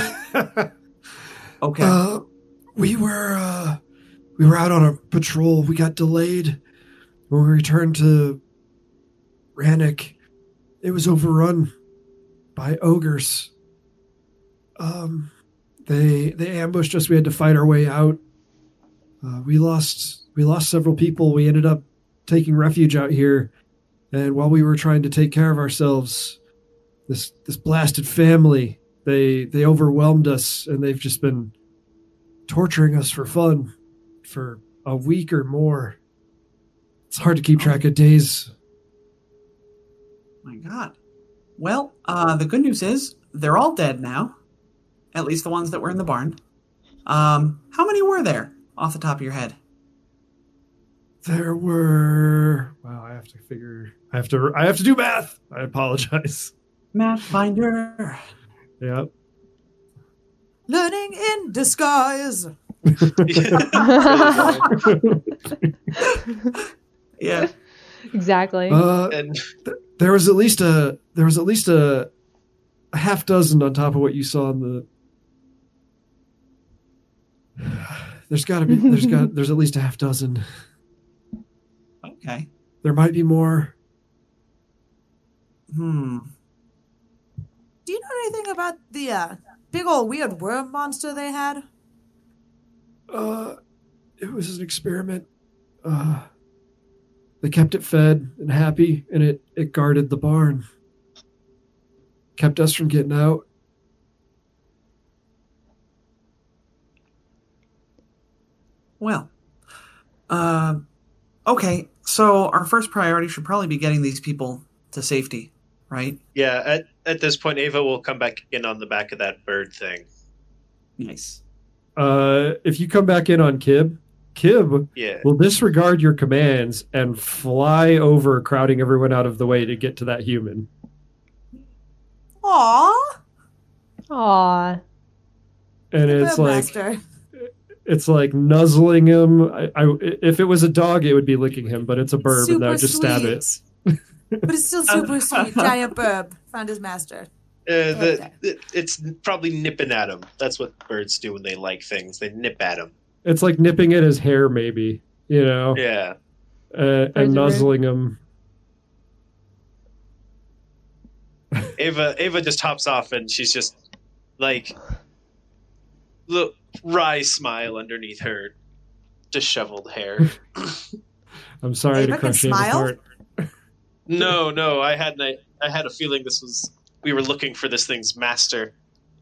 Okay. We were out on a patrol. We got delayed. When we returned to Rannick, it was overrun by ogres. They ambushed us. We had to fight our way out. We lost several people. We ended up taking refuge out here. And while we were trying to take care of ourselves, this blasted family, they overwhelmed us, and they've just been torturing us for fun for a week or more. It's hard to keep track of days. My God. Well, the good news is they're all dead now. At least the ones that were in the barn. How many were there off the top of your head? There were... Wow, I have to do math. I apologize. Math finder. Yep. Learning in disguise. Yeah. Exactly. And There was at least a half dozen on top of what you saw in the. There's at least a half dozen. Okay. There might be more. Do you know anything about the big old weird worm monster they had? It was an experiment. They kept it fed and happy, and it guarded the barn. Kept us from getting out. Well, okay. So our first priority should probably be getting these people to safety, right? yeah, at this point, Ava will come back in on the back of that bird thing. Nice. If you come back in on Kib Yeah. will disregard your commands and fly over, crowding everyone out of the way to get to that human. Aww. Aw. And it's like Master. it's like nuzzling him. If it was a dog, it would be licking him, but it's a bird, and that would just stab it. But it's still super sweet. Giant burb found his master. It's probably nipping at him. That's what birds do when they like things. They nip at him. It's like nipping at his hair, maybe, you know, Yeah. and nuzzling him. Ava just hops off, and she's just like, look, wry smile underneath her disheveled hair. I'm sorry Ava to can crush Ava's smile? heart. No, I had a feeling we were looking for this thing's master.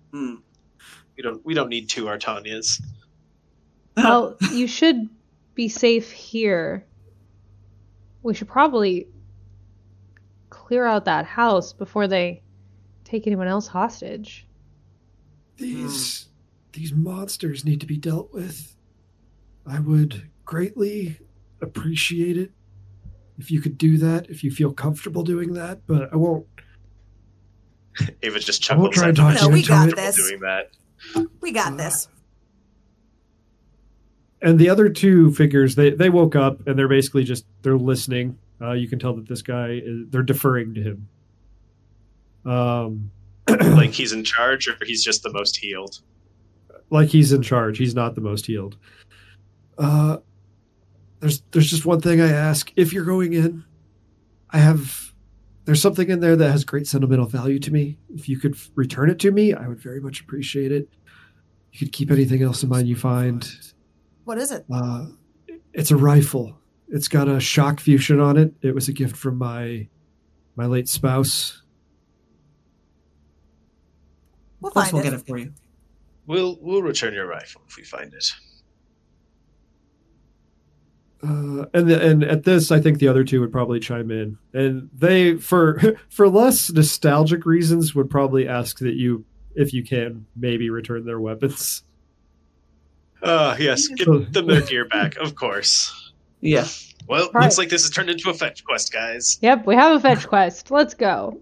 We don't need two Artanias. Well, you should be safe here. We should probably clear out that house before they take anyone else hostage. These monsters need to be dealt with. I would greatly appreciate it if you could do that, if you feel comfortable doing that, but I won't. Ava just I won't chuckles. try and at talk No, you we into got it. this. doing that. We got this. And the other two figures, they woke up and they're basically they're listening. You can tell that this guy they're deferring to him. Like he's in charge, or he's just the most healed. Like he's in charge. He's not the most healed. There's just one thing I ask. If you're going in, there's something in there that has great sentimental value to me. If you could return it to me, I would very much appreciate it. You could keep anything else in mind you find. What is it? It's a rifle. It's got a shock fusion on it. It was a gift from my late spouse. We'll Of course, find we'll it. get it for you. We'll return your rifle if we find it. And at this, I think the other two would probably chime in, and they, for less nostalgic reasons, would probably ask that you, if you can, maybe return their weapons. Yes, give them their gear back, of course. Yeah. Well, Right. looks like this has turned into a fetch quest, guys. Yep, we have a fetch quest. Let's go.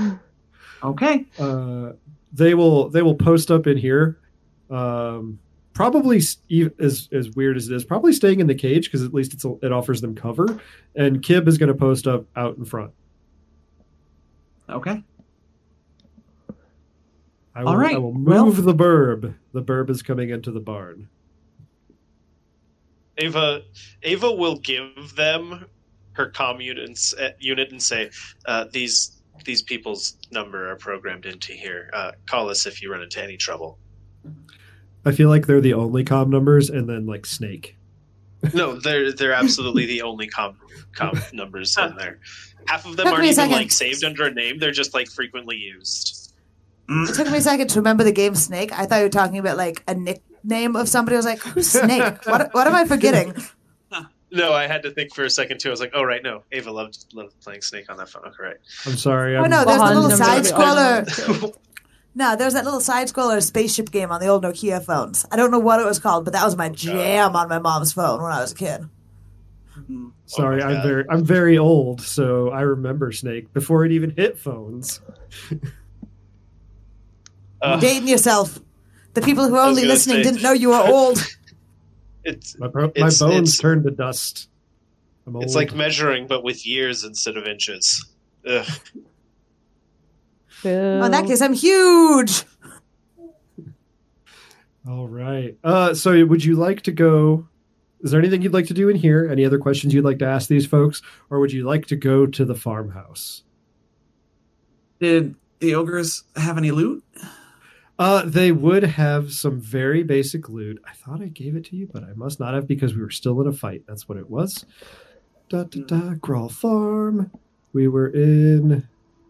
Okay. They will post up in here, probably as weird as it is, probably staying in the cage because at least it offers them cover. And Kib is going to post up out in front. Okay. All right. I will move the burb. The burb is coming into the barn. Ava will give them her comm unit and say, these people's number are programmed into here. Call us if you run into any trouble. I feel like they're the only comm numbers, and then like Snake. No, they're absolutely the only comm numbers in there. Half of them aren't even like saved under a name; they're just like frequently used. It took me a second to remember the game Snake. I thought you were talking about like a nickname of somebody. I was like, "Who's Snake? What am I forgetting?" No, I had to think for a second too. I was like, "Oh right, no, Ava loved playing Snake on that phone." Okay, right. I'm sorry. Oh no, there's a little side scroller. No, there's that little side scroller spaceship game on the old Nokia phones. I don't know what it was called, but that was my jam on my mom's phone when I was a kid. Sorry, I'm very old, so I remember Snake before it even hit phones. Dating yourself. The people who are only listening didn't know you were old. My bones turned to dust. It's like measuring, but with years instead of inches. Ugh. Well, in that case, I'm huge. All right. So would you like to go? Is there anything you'd like to do in here? Any other questions you'd like to ask these folks? Or would you like to go to the farmhouse? Did the ogres have any loot? They would have some very basic loot. I thought I gave it to you, but I must not have because we were still in a fight. That's what it was. Grawl Farm. We were in...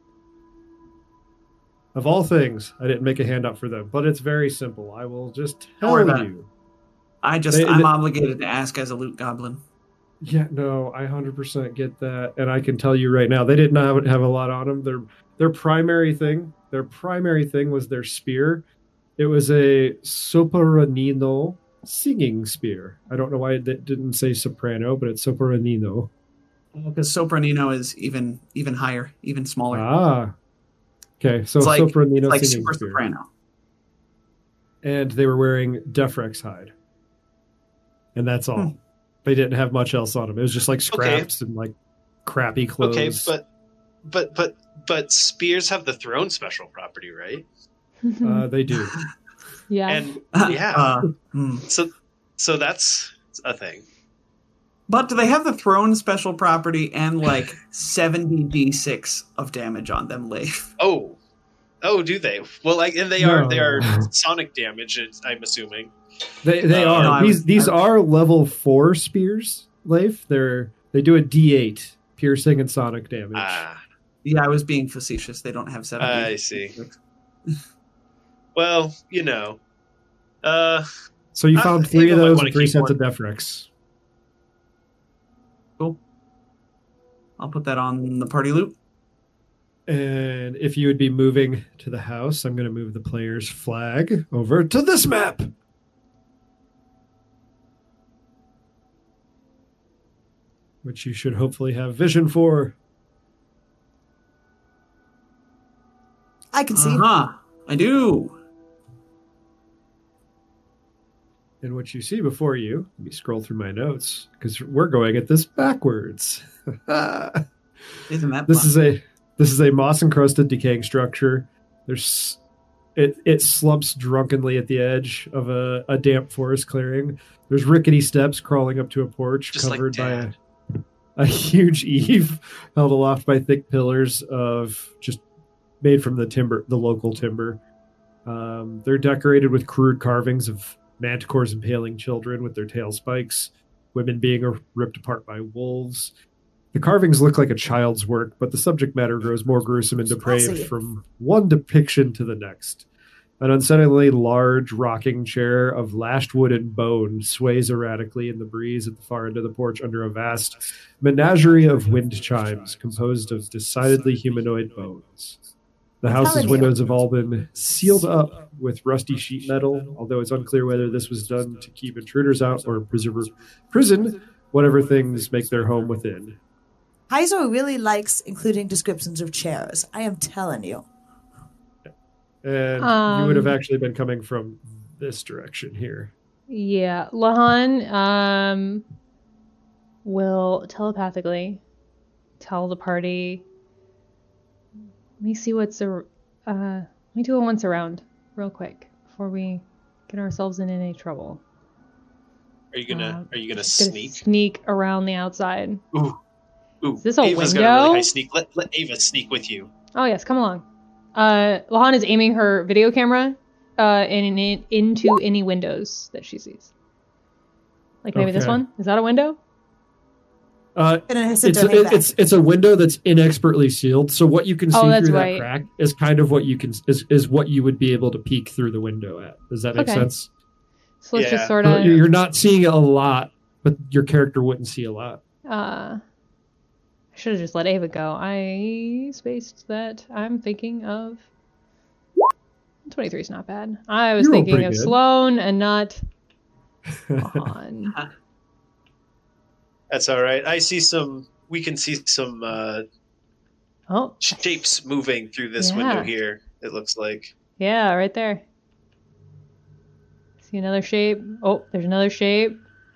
Of all things, I didn't make a handout for them, but it's very simple. I will just tell you. I'm obligated to ask as a loot goblin. Yeah, no, I 100% get that, and I can tell you right now, they did not have a lot on them. Their primary thing was their spear. It was a sopranino singing spear. I don't know why it didn't say soprano, but it's sopranino. Because sopranino is even higher, even smaller. Ah. Okay, so it's sopranino like singing super spear. soprano. And they were wearing Defrex hide. And that's all. They didn't have much else on them. It was just like scraps and like crappy clothes. Okay, but spears have the throne special property, right? They do. Yeah. And so that's a thing. But do they have the throne special property and like 70 d6 of damage on them, Leif? Oh, do they? Well, and they are sonic damage. I'm assuming they are. These are level 4 spears, Leif. They do a d8 piercing and sonic damage. Yeah, I was being facetious. They don't have 70. I see. Well, so you found 3 of those and 3 sets of Defrex. Cool. I'll put that on the party loot. And if you would be moving to the house, I'm going to move the player's flag over to this map. Which you should hopefully have vision for. I can see. I do. And what you see before you, let me scroll through my notes, because we're going at this backwards. Isn't that This is a moss-encrusted decaying structure. It slumps drunkenly at the edge of a damp forest clearing. There's rickety steps crawling up to a porch just covered like by a huge eave held aloft by thick pillars of just made from the local timber. They're decorated with crude carvings of manticores impaling children with their tail spikes, women being ripped apart by wolves. The carvings look like a child's work, but the subject matter grows more gruesome and depraved from one depiction to the next. An unsettlingly large rocking chair of lashed wood and bone sways erratically in the breeze at the far end of the porch under a vast menagerie of wind chimes composed of decidedly humanoid bones. The house's windows have all been sealed up with rusty sheet metal, although it's unclear whether this was done to keep intruders out or prison whatever things make their home within. Heizo really likes including descriptions of chairs. I am telling you. And you would have actually been coming from this direction here. Yeah, Lahan will telepathically tell the party. Let me see let me do a once around real quick before we get ourselves in any trouble. Are you gonna Just gonna sneak? sneak around the outside. Ooh. Is this a Ava's got a window? really high sneak. Let Ava sneak with you. Oh yes, come along. Lahan is aiming her video camera into any windows that she sees. Like maybe this Okay. one? Is that a window? It's a window that's inexpertly sealed. So what you can see that's through right. that crack is kind of what you can is what you would be able to peek through the window at. Does that make Okay. sense? So let's Yeah. just sort So of you're not seeing a lot, but your character wouldn't see a lot. I should have just let Ava go. I spaced that. I'm thinking of 23 is not bad. I was You rolled thinking pretty of good. Sloan and not Lahan. That's all right. We can see some Oh, shapes moving through this Yeah. window here. It looks like. yeah, right there. See another shape. Oh, there's another shape.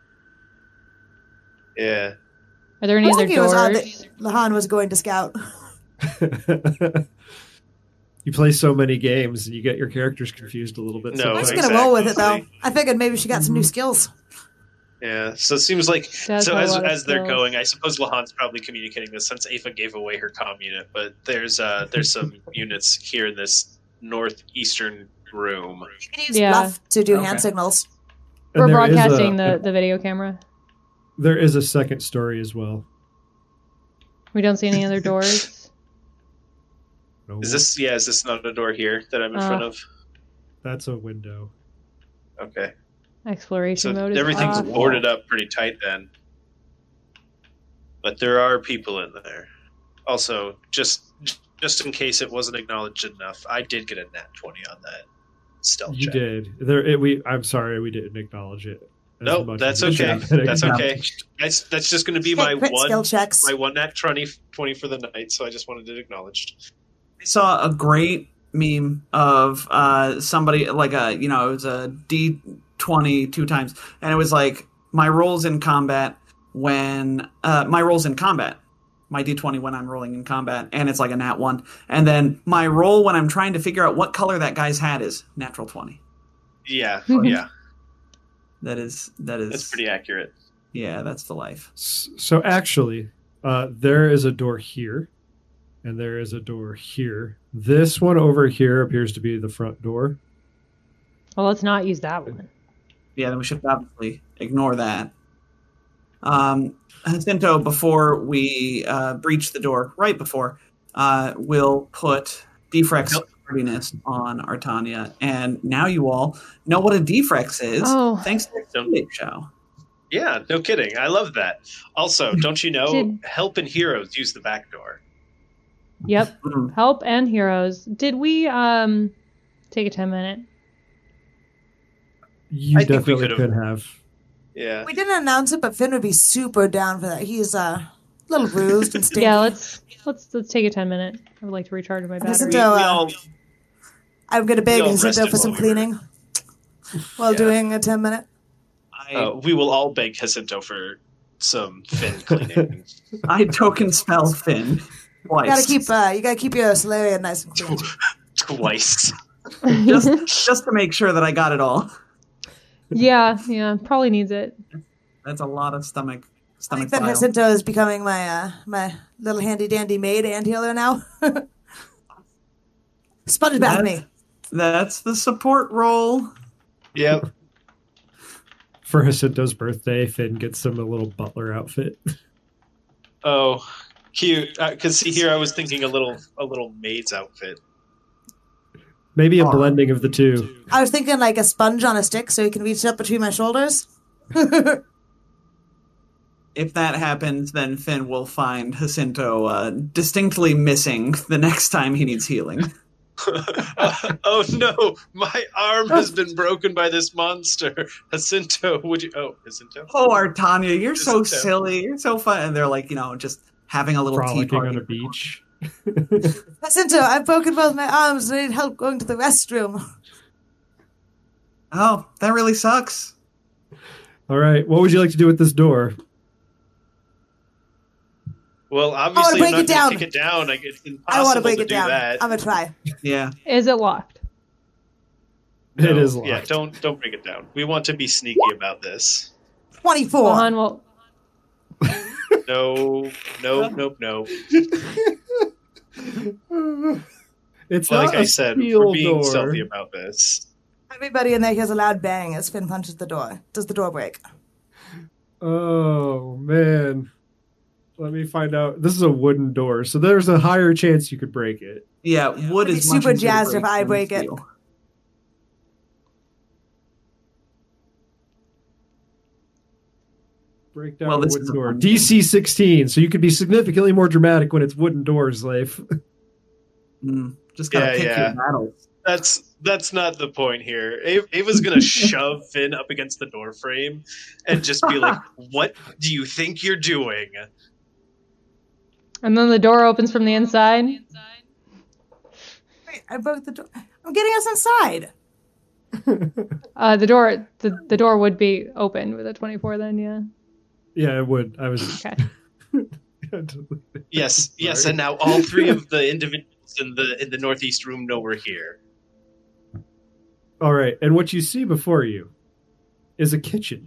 Yeah. Are there I any was other thinking it was odd doors? that Lahan was going to scout. You play so many games and you get your characters confused a little bit. No, I'm just sometimes. gonna roll with it though. Exactly. I figured maybe she got some new skills. Yeah. So it seems like Does have a lot of as they're skills. going, I suppose Lahan's probably communicating this since Ava gave away her comm unit, but there's some units here in this northeastern room. You can use Yeah. bluff to do Okay. hand signals. And We're there is broadcasting the video camera. There is a second story as well. We don't see any other doors. No, Is this not a door here that I'm in front of? That's a window. Okay. Exploration So mode is everything's off. boarded up pretty tight then. But there are people in there. Also, just in case it wasn't acknowledged enough, I did get a nat 20 on that stealth You check. did. I'm sorry we didn't acknowledge it. as Nope, much that's as we okay. should have. That's okay. That's just going to be my Hey, crit skill one checks. my one nat 20 for the night, so I just wanted it acknowledged. I saw a great meme of somebody like it was a D20 two times, and it was like my rolls in combat when my rolls in combat, my D20 when I'm rolling in combat, and it's like a nat 1, and then my roll when I'm trying to figure out what color that guy's hat is, natural 20. Yeah, Mhm. yeah, That is that's pretty accurate. yeah, that's the life. So actually, there is a door here, and there is a door here. This one over here appears to be the front door. Well, let's not use that one. Yeah, then we should obviously ignore that. Jacinto, before we breach the door, right before, will put Defrex hardiness on Artania. And now you all know what a Defrex is, Oh. thanks to the Sunday show. Yeah, no kidding. I love that. Also, don't you know, Did- help and heroes use the back door. Yep. Mm. Help and heroes. Did we take a 10-minute? You I think we definitely could've- could have. Yeah. We didn't announce it, but Finn would be super down for that. He's a little bruised and stinky. Yeah, let's take a 10-minute. I would like to recharge my battery. So, We all I'm gonna beg we all Jacinto rested for some while we were- cleaning while Yeah. doing a 10-minute. we will all beg Jacinto for some fin cleaning. I token spell Finn twice. You gotta keep your Solarian nice and clean. Twice. just to make sure that I got it all. Yeah, probably needs it. That's a lot of I stomach think that bile. Jacinto is becoming my my little handy dandy maid and healer now. Sponge bath me. That's the support role. Yep. For Jacinto's birthday, Finn gets him a little butler outfit. Oh, cute. Because see here, I was thinking a little maid's outfit. Maybe a Oh. blending of the two. I was thinking like a sponge on a stick so he can reach up between my shoulders. If that happens, then Finn will find Jacinto distinctly missing the next time he needs healing. Oh no, my arm has been broken by this monster. Jacinto, would you? Oh, Jacinto. Oh, Artania, you're so Jacinto. silly. You're so fun. And they're like, just having a little tea Frolicking party. on a beach. Jacinto, I've broken both my arms and I need help going to the restroom. Oh, that really sucks. All right. What would you like to do with this door? Well, obviously, break I'm it not down. going to kick it down. It's I want impossible to break to it do down. that. I'm gonna try. Yeah. Is it locked? It No, is locked. Yeah, don't break it down. We want to be sneaky about this. 24. Mohan will. No. It's Like not I a said, steel we're being door. stealthy about this. Everybody in there hears a loud bang as Finn punches the door. Does the door break? Oh man. Let me find out. This is a wooden door, so there's a higher chance you could break it. Yeah, wood I'd be is much super easier to jazzed if I than break it. steel. Break down Well, a this wooden is a door. fun DC 16, so you could be significantly more dramatic when it's wooden doors, Leif. Just gotta Yeah, pick yeah. your battles. That's not the point here. Ava's gonna shove Finn up against the door frame and just be like, "What do you think you're doing?" And then the door opens from the inside. Wait, I broke the door. I'm getting us inside. The door would be open with a 24 then, yeah. Yeah, it would. I was. Okay. Yes, yes, Sorry. and now all three of the individuals in the northeast room know we're here. All right, and what you see before you is a kitchen.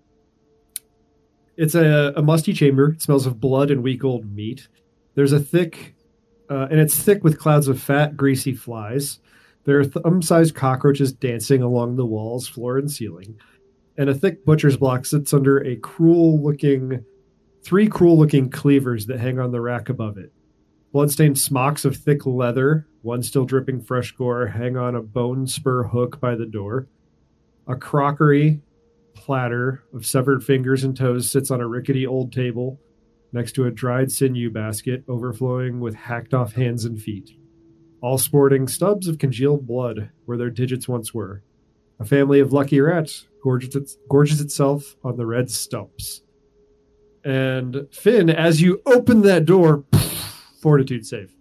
It's a musty chamber. It smells of blood and week old meat. There's a thick, and it's thick with clouds of fat, greasy flies. There are thumb-sized cockroaches dancing along the walls, floor, and ceiling. And a thick butcher's block sits under three cruel-looking cleavers that hang on the rack above it. Bloodstained smocks of thick leather, one still dripping fresh gore, hang on a bone spur hook by the door. A crockery platter of severed fingers and toes sits on a rickety old table next to a dried sinew basket overflowing with hacked-off hands and feet, all sporting stubs of congealed blood where their digits once were. A family of lucky rats gorges itself on the red stumps. And Finn, as you open that door, fortitude save.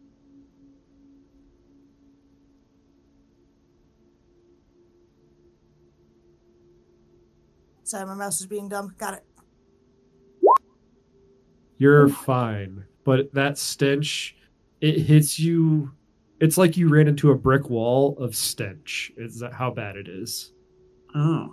Sorry, my mouse is being dumb. Got it. You're fine. But that stench, it hits you. It's like you ran into a brick wall of stench. Is that how bad it is? Oh.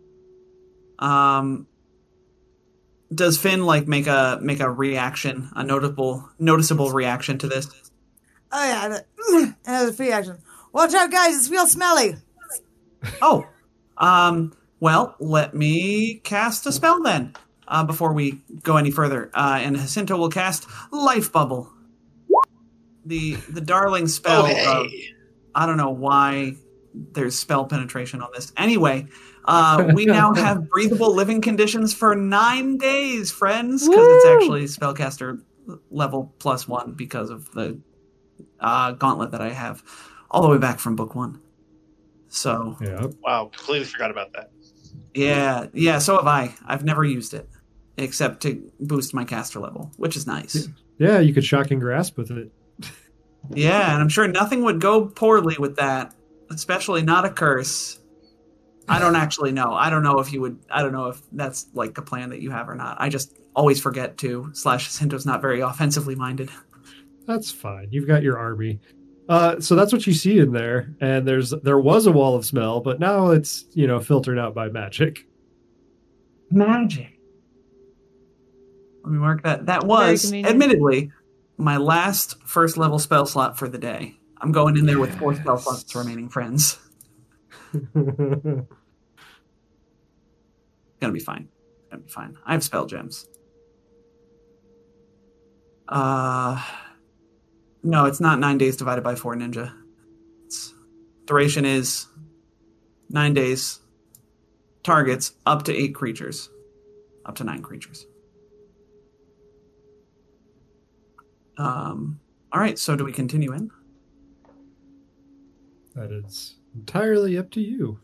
Does Finn make a reaction, a noticeable reaction to this? Oh yeah, another free action. Watch out, guys! It's real smelly. Oh. Well, let me cast a spell then. Before we go any further, and Jacinto will cast Life Bubble. The darling spell. I don't know why there's spell penetration on this. Anyway, we now have breathable living conditions for 9 days, friends, because it's actually spellcaster level +1 because of the gauntlet that I have all the way back from book 1. So Yeah. Wow, completely forgot about that. yeah, so have I. I've never used it except to boost my caster level, which is nice. Yeah, you could shock and grasp with it. Yeah, and I'm sure nothing would go poorly with that, especially not a curse. I don't actually know. I don't know if that's a plan that you have or not. I just always forget to. / Jacinto's not very offensively minded. That's fine. You've got your army. So that's what you see in there. And there was a wall of smell, but now it's, filtered out by magic. Magic. Let me mark that. That was, convenient. admittedly, my last first level spell slot for the day. I'm going in there with 4 spell slots remaining, friends. Gonna be fine. I have spell gems. No, it's not 9 days divided by 4, Ninja. Duration is 9 days. Targets up to 8 creatures. Up to 9 creatures. All right, so do we continue in? That is entirely up to you.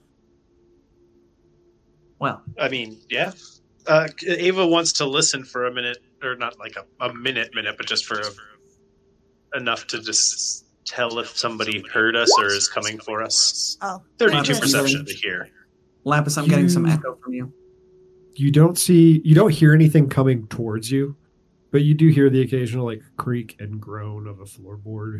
Well, I mean, yeah. Ava wants to listen for a minute, or not like a minute, but just for enough to just tell if somebody heard us or is coming for us. Oh, 32 Okay. perception to hear. Lapis, I'm getting some echo from you. you don't hear anything coming towards you, but you do hear the occasional like creak and groan of a floorboard.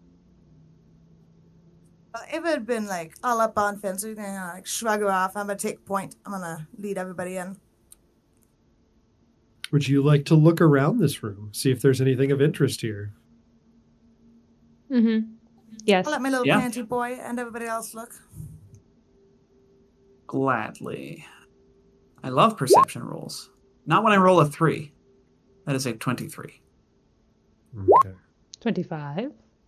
If it had been like all up on Finn, so you can like shrug her off. I'm gonna take point. I'm gonna lead everybody in. Would you like to look around this room, see if there's anything of interest here? Mm-hmm. Yes. I'll let my little Yeah. panty boy and everybody else look. Gladly. I love perception rolls. Not when I roll a 3. That is a 23. Okay. 25.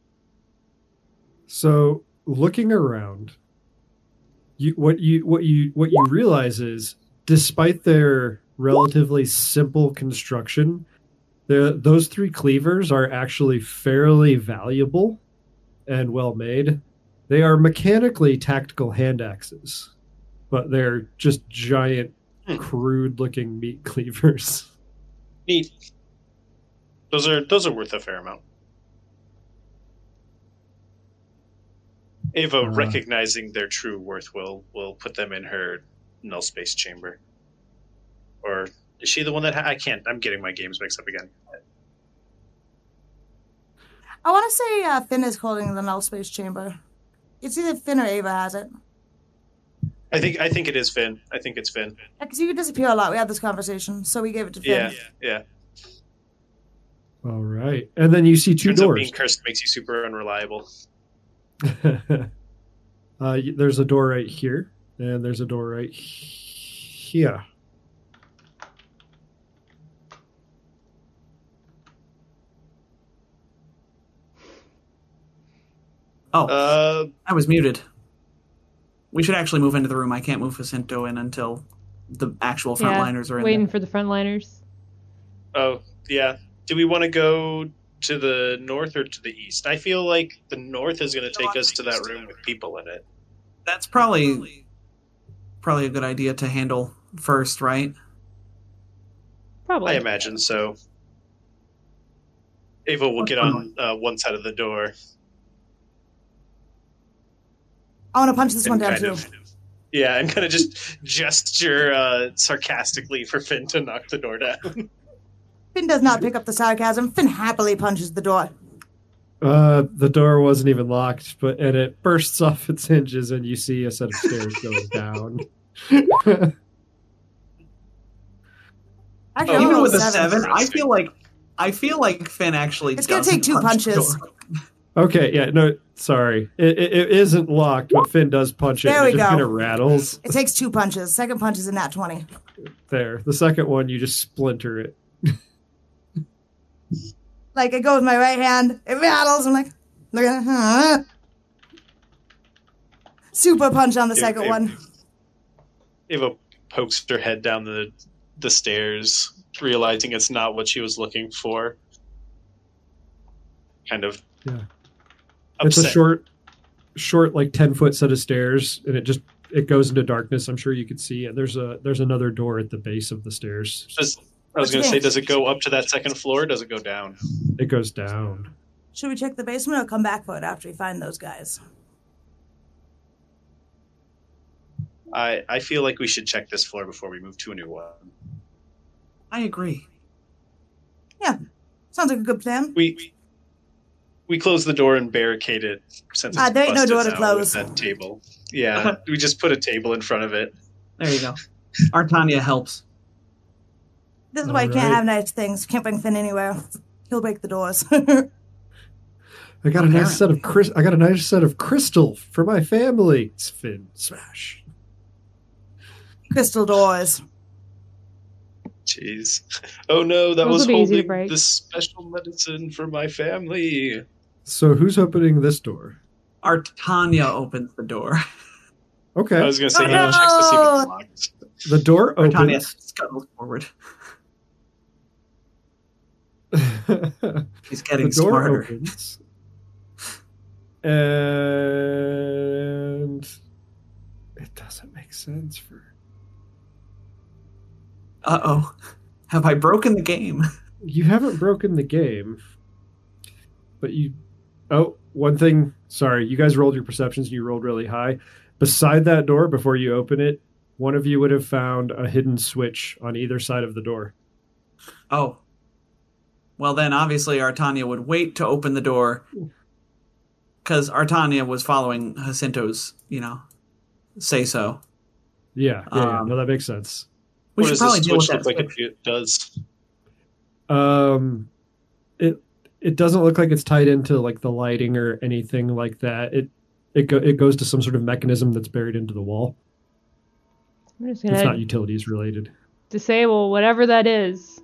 So looking around, what you realize is, despite their relatively simple construction, those 3 cleavers are actually fairly valuable and well made. They are mechanically tactical hand axes, but they're just giant, crude looking meat cleavers. Neat. Those are worth a fair amount. Ava, recognizing their true worth, will put them in her null space chamber. Or is she the one that I can't? I'm getting my games mixed up again. I want to say Finn is holding the null space chamber. It's either Finn or Ava has it. I think it is Finn. I think it's Finn. Because you disappear a lot. We had this conversation, so we gave it to Finn. Yeah. All right, and then you see 2 Turns out doors. being cursed makes you super unreliable. There's a door right here, and there's a door right here. Oh, I was muted. We should actually move into the room. I can't move Jacinto in until the actual frontliners are in Waiting there. for the frontliners. Oh, yeah. Do we want to go to the north or to the east? I feel like the north is going to take us to that room with people in it. That's probably a good idea to handle first, right? Probably. I imagine so. Ava will get on one side of the door. I want to punch this one and down kind too. Yeah, and kind of just gesture sarcastically for Finn to knock the door down. Finn does not pick up the sarcasm. Finn happily punches the door. The door wasn't even locked, and it bursts off its hinges, and you see a set of stairs going down. Actually, Even I'll roll with a 7. 7, I feel like Finn actually. It's gonna take 2 doesn't punch the punches. door. Okay, yeah, no, sorry, it isn't locked, but Finn does punch it. There and we it just go. kind of rattles. It takes 2 punches. Second punch is a nat 20. There, the second one you just splinter it. Like, I go with my right hand. It rattles. I'm like, look at that. Super punch on the second one. Ava pokes her head down the stairs, realizing it's not what she was looking for. Kind of. Yeah. Upset. It's a short like 10-foot set of stairs, and it goes into darkness. I'm sure you could see it. There's another door at the base of the stairs. I was going to say, does it go up to that second floor, or does it go down? It goes down. Should we check the basement or come back for it after we find those guys? I feel like we should check this floor before we move to a new one. I agree. Yeah. Sounds like a good plan. We close the door and barricade it since it's there ain't no busted door to now close. with that table. Yeah, we just put a table in front of it. There you go. Artania helps. This is why you can't Alright. have nice things. Can't bring Finn anywhere. He'll break the doors. I got a nice set of crystal for my family. It's Finn. Smash. Crystal doors. Jeez. Oh no, that Those was will be easy to holding break. the special medicine for my family. So who's opening this door? Artania opens the door. Okay. I was going to say, Oh, he no! checks to see if it's locked. The door Artania opens. scuttles forward. The He's getting door smarter. opens. And it doesn't make sense for... Uh-oh. Have I broken the game? You haven't broken the game, but you... Oh, one thing. Sorry, you guys rolled your perceptions and you rolled really high. Beside that door, before you open it, one of you would have found a hidden switch on either side of the door. Oh. Well, then obviously Artania would wait to open the door because Artania was following Jacinto's, say so. Yeah. No, that makes sense. We What should does probably this deal with switch that. look like it does? It doesn't look like it's tied into like the lighting or anything like that. It goes to some sort of mechanism that's buried into the wall. I'm just It's not gonna utilities related. disable whatever that is.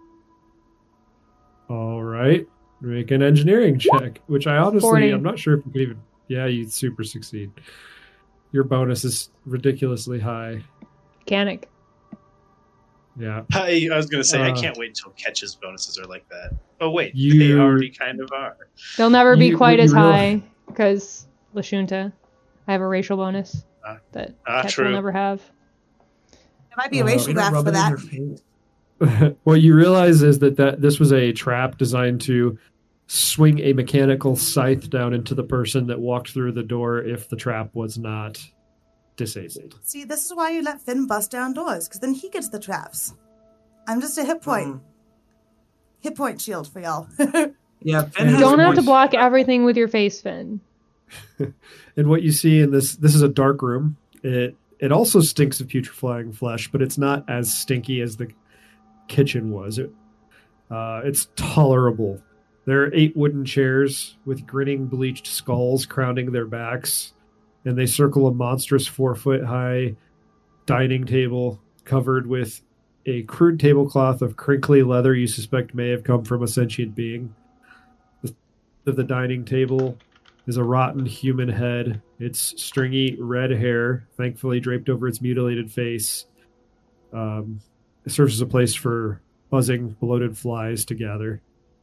All right. Make an engineering check, which I honestly, 40. I'm not sure if you could even. Yeah, you super succeed. Your bonus is ridiculously high. Mechanic. Yeah. I was going to say, I Uh, can't wait until Catch's bonuses are like that. Oh, wait, they You- already kind of are. They'll never be You- quite you as real- high because Lashunta. I have a racial bonus that Catch will true. never have. There might be a racial You graph rub for it in that. their face. What you realize is that this was a trap designed to swing a mechanical scythe down into the person that walked through the door if the trap was not disabled. See, this is why you let Finn bust down doors, because then he gets the traps. I'm just a hit point. Hit point shield for y'all. Yeah, Finn You has Don't have to points. block everything with your face, Finn. And what you see in this is a dark room. It also stinks of putrefying flesh, but it's not as stinky as the kitchen was. It's tolerable. There are 8 wooden chairs with grinning bleached skulls crowning their backs, and they circle a monstrous 4-foot-high dining table covered with a crude tablecloth of crinkly leather you suspect may have come from a sentient being. The dining table is a rotten human head. Its stringy red hair, thankfully draped over its mutilated face, serves as a place for buzzing, bloated flies to gather.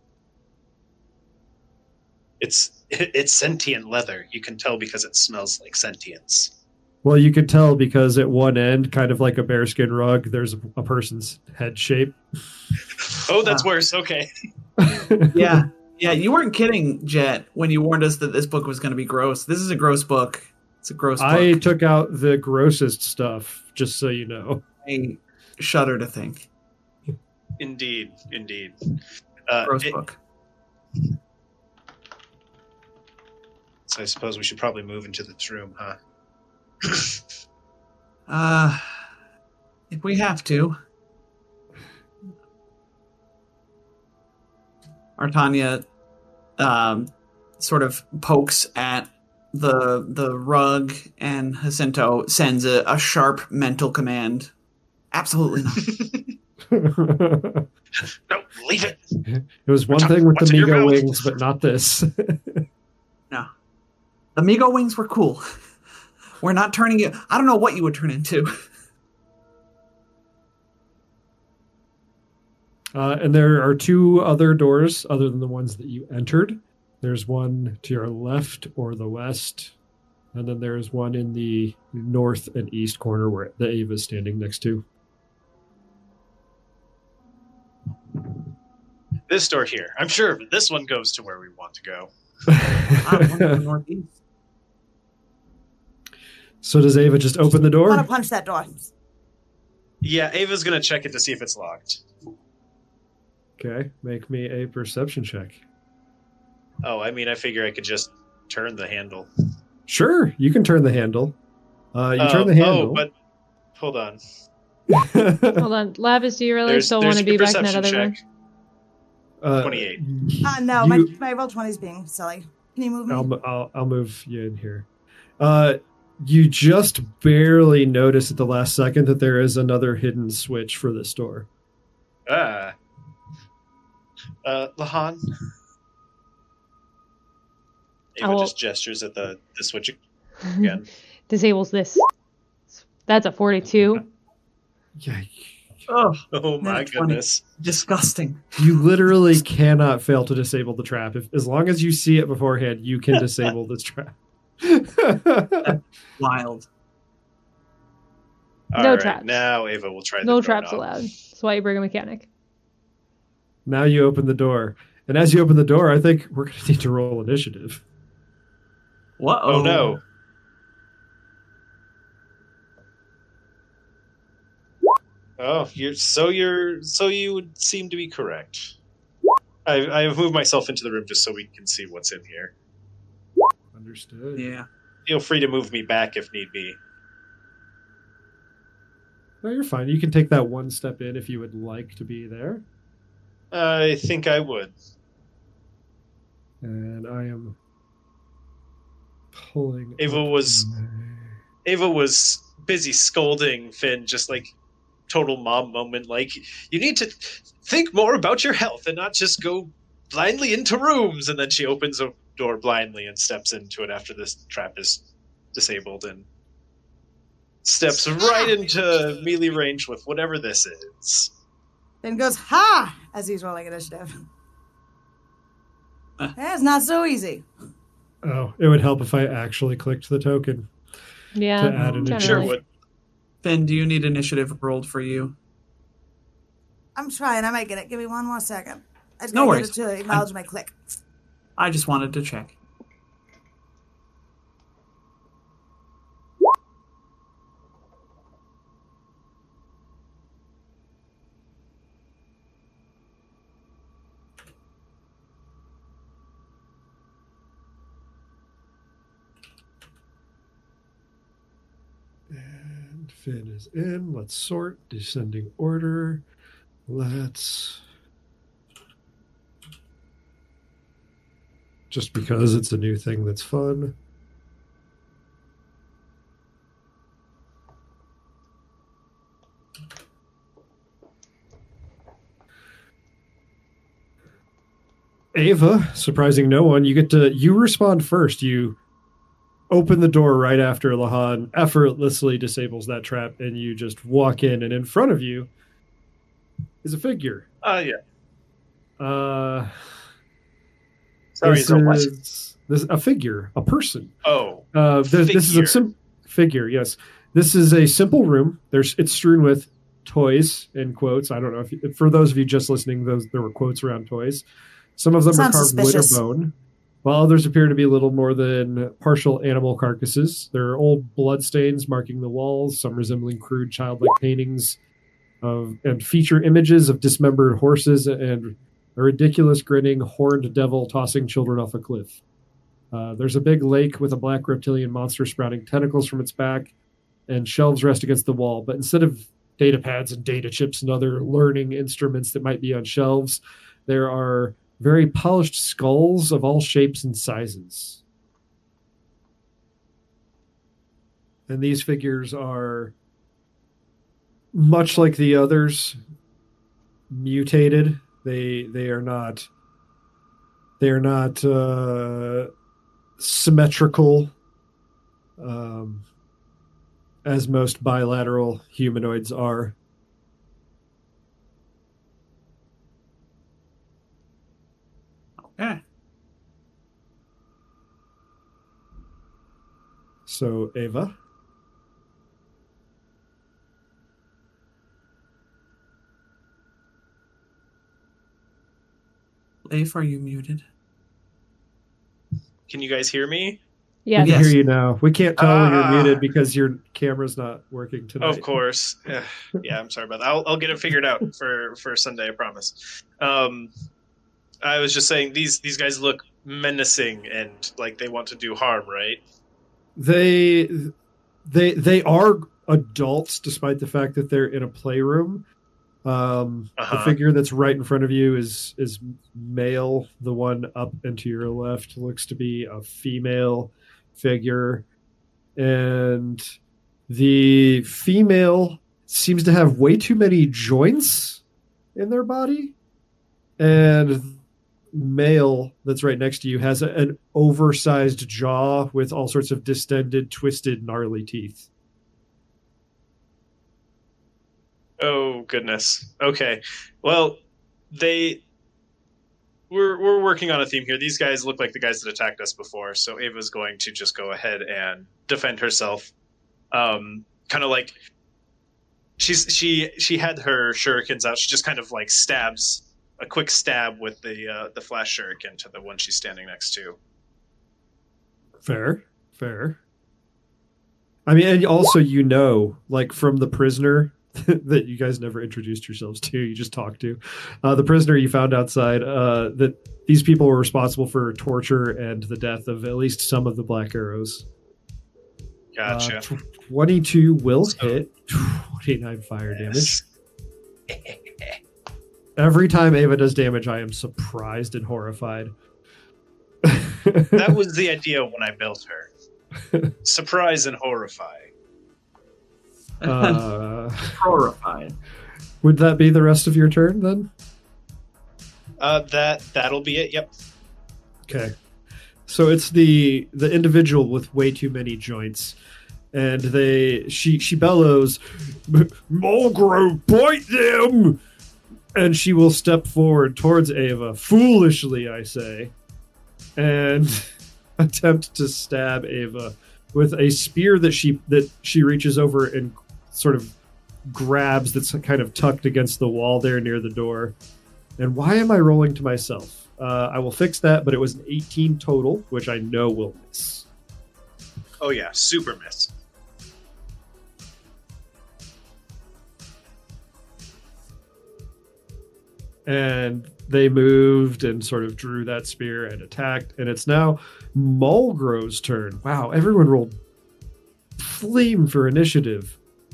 It's sentient leather. You can tell because it smells like sentience. Well, you could tell because at one end, kind of like a bearskin rug, there's a person's head shape. Oh, that's worse. Okay. Yeah, you weren't kidding, Jet, when you warned us that this book was going to be gross. This is a gross book. It's a gross book. I took out the grossest stuff, just so you know. I shudder to think. Indeed. Gross book. So I suppose we should probably move into this room, huh? If we have to. Artania sort of pokes at the rug, and Jacinto sends a sharp mental command. Absolutely not. No, leave it. It was one thing with the What's in your Migo mouth? wings, but not this. No. The Migo wings were cool. We're not turning you. I don't know what you would turn into. And there are 2 other doors other than the ones that you entered. There's one to your left or the west, and then there's one in the north and east corner where the Ava is standing next to. This door here. I'm sure this one goes to where we want to go. Northeast. So does Ava just open the I door? want to punch that door. Yeah, Ava's going to check it to see if it's locked. Okay, make me a perception check. Oh, I mean, I figure I could just turn the handle. Sure, you can turn the handle. You turn the handle. Oh, but hold on. Hold on. Lavis, do you really still want to be your back in that perception other check. room? 28. No, You- my roll 20 is being silly. Can you move me? I'll move you in here. You just barely notice at the last second that there is another hidden switch for this door. Lahan? I Ava will- just gestures at the switch again. Disables this. That's a 42. Yeah, Oh, Oh my Nat 20. goodness. disgusting. you literally cannot fail to disable the trap. As long as you see it beforehand, you can disable this trap. Wild. No All right, traps. now Ava will try the No door traps knob. allowed. That's why you bring a mechanic. Now you open the door. And as you open the door, I think we're going to need to roll initiative. What? Oh no. Oh, you would seem to be correct. I've moved myself into the room just so we can see what's in here. Understood. Yeah. Feel free to move me back if need be. No, you're fine. You can take that one step in if you would like to be there. I think I would. And I am pulling. Ava was busy scolding Finn, just like total mom moment. Like, you need to think more about your health and not just go blindly into rooms. And then she opens a door blindly and steps into it after this trap is disabled and steps right into melee range with whatever this is. Then goes, ha! As he's rolling initiative. That's not so easy. Oh, it would help if I actually clicked the token. Yeah, To add an generally. Sure would. Finn, do you need initiative rolled for you? I'm trying. I might get it. Give me one more second. I just No gotta worries. get it to acknowledge my click. I just wanted to check. And Finn is in. Let's sort. Descending order. Let's. Just because it's a new thing that's fun. Ava, surprising no one, you respond first. You open the door right after Lahan effortlessly disables that trap, and you just walk in, and in front of you is a figure. Yeah. Sorry, This is it what? is a figure, a person. Oh, This is a figure. figure. Yes, this is a simple room. It's strewn with toys in quotes. I don't know if for those of you just listening, there were quotes around toys. Some of them are Sounds carved wood or suspicious. bone, while others appear to be little more than partial animal carcasses. There are old bloodstains marking the walls, some resembling crude childlike paintings and feature images of dismembered horses and a ridiculous grinning horned devil tossing children off a cliff. There's a big lake with a black reptilian monster sprouting tentacles from its back, and shelves rest against the wall. But instead of data pads and data chips and other learning instruments that might be on shelves, there are very polished skulls of all shapes and sizes. And these figures are, much like the others, mutated. They are not symmetrical as most bilateral humanoids are. Okay. So, Ava, Leif, are you muted? Can you guys hear me? Yes. we can Yes. hear you now. We can't tell when you're Ah. muted because your camera's not working tonight. Of course. Yeah, I'm sorry about that. I'll get it figured out for Sunday, I promise. I was just saying these guys look menacing and like they want to do harm, right? They are adults, despite the fact that they're in a playroom. The figure that's right in front of you is male. The one up and to your left looks to be a female figure, and the female seems to have way too many joints in their body, and male that's right next to you has an oversized jaw with all sorts of distended, twisted, gnarly teeth. Oh goodness. Okay. Well, we're working on a theme here. These guys look like the guys that attacked us before, so Ava's going to just go ahead and defend herself. Kind of like she had her shurikens out. She just kind of like stabs a quick stab with the flash shuriken to the one she's standing next to. Fair. I mean, and also, like from the prisoner, that you guys never introduced yourselves to. You just talked to the prisoner you found outside. That these people were responsible for torture and the death of at least some of the Black Arrows. Gotcha. 22 will hit. 29 fire damage. Every time Ava does damage, I am surprised and horrified. That was the idea when I built her. Surprise and horrifying. Horrified. Would that be the rest of your turn then? That'll be it. Yep. Okay. So it's the individual with way too many joints, and she bellows, "Mulgrew, bite them!" And she will step forward towards Ava, foolishly, I say, and attempt to stab Ava with a spear that she reaches over and sort of grabs, that's kind of tucked against the wall there near the door. And why am I rolling to myself? I will fix that, but it was an 18 total, which I know will miss. Oh yeah, super miss. And they moved and sort of drew that spear and attacked, and it's now Mulgrow's turn. Wow, everyone rolled flame for initiative.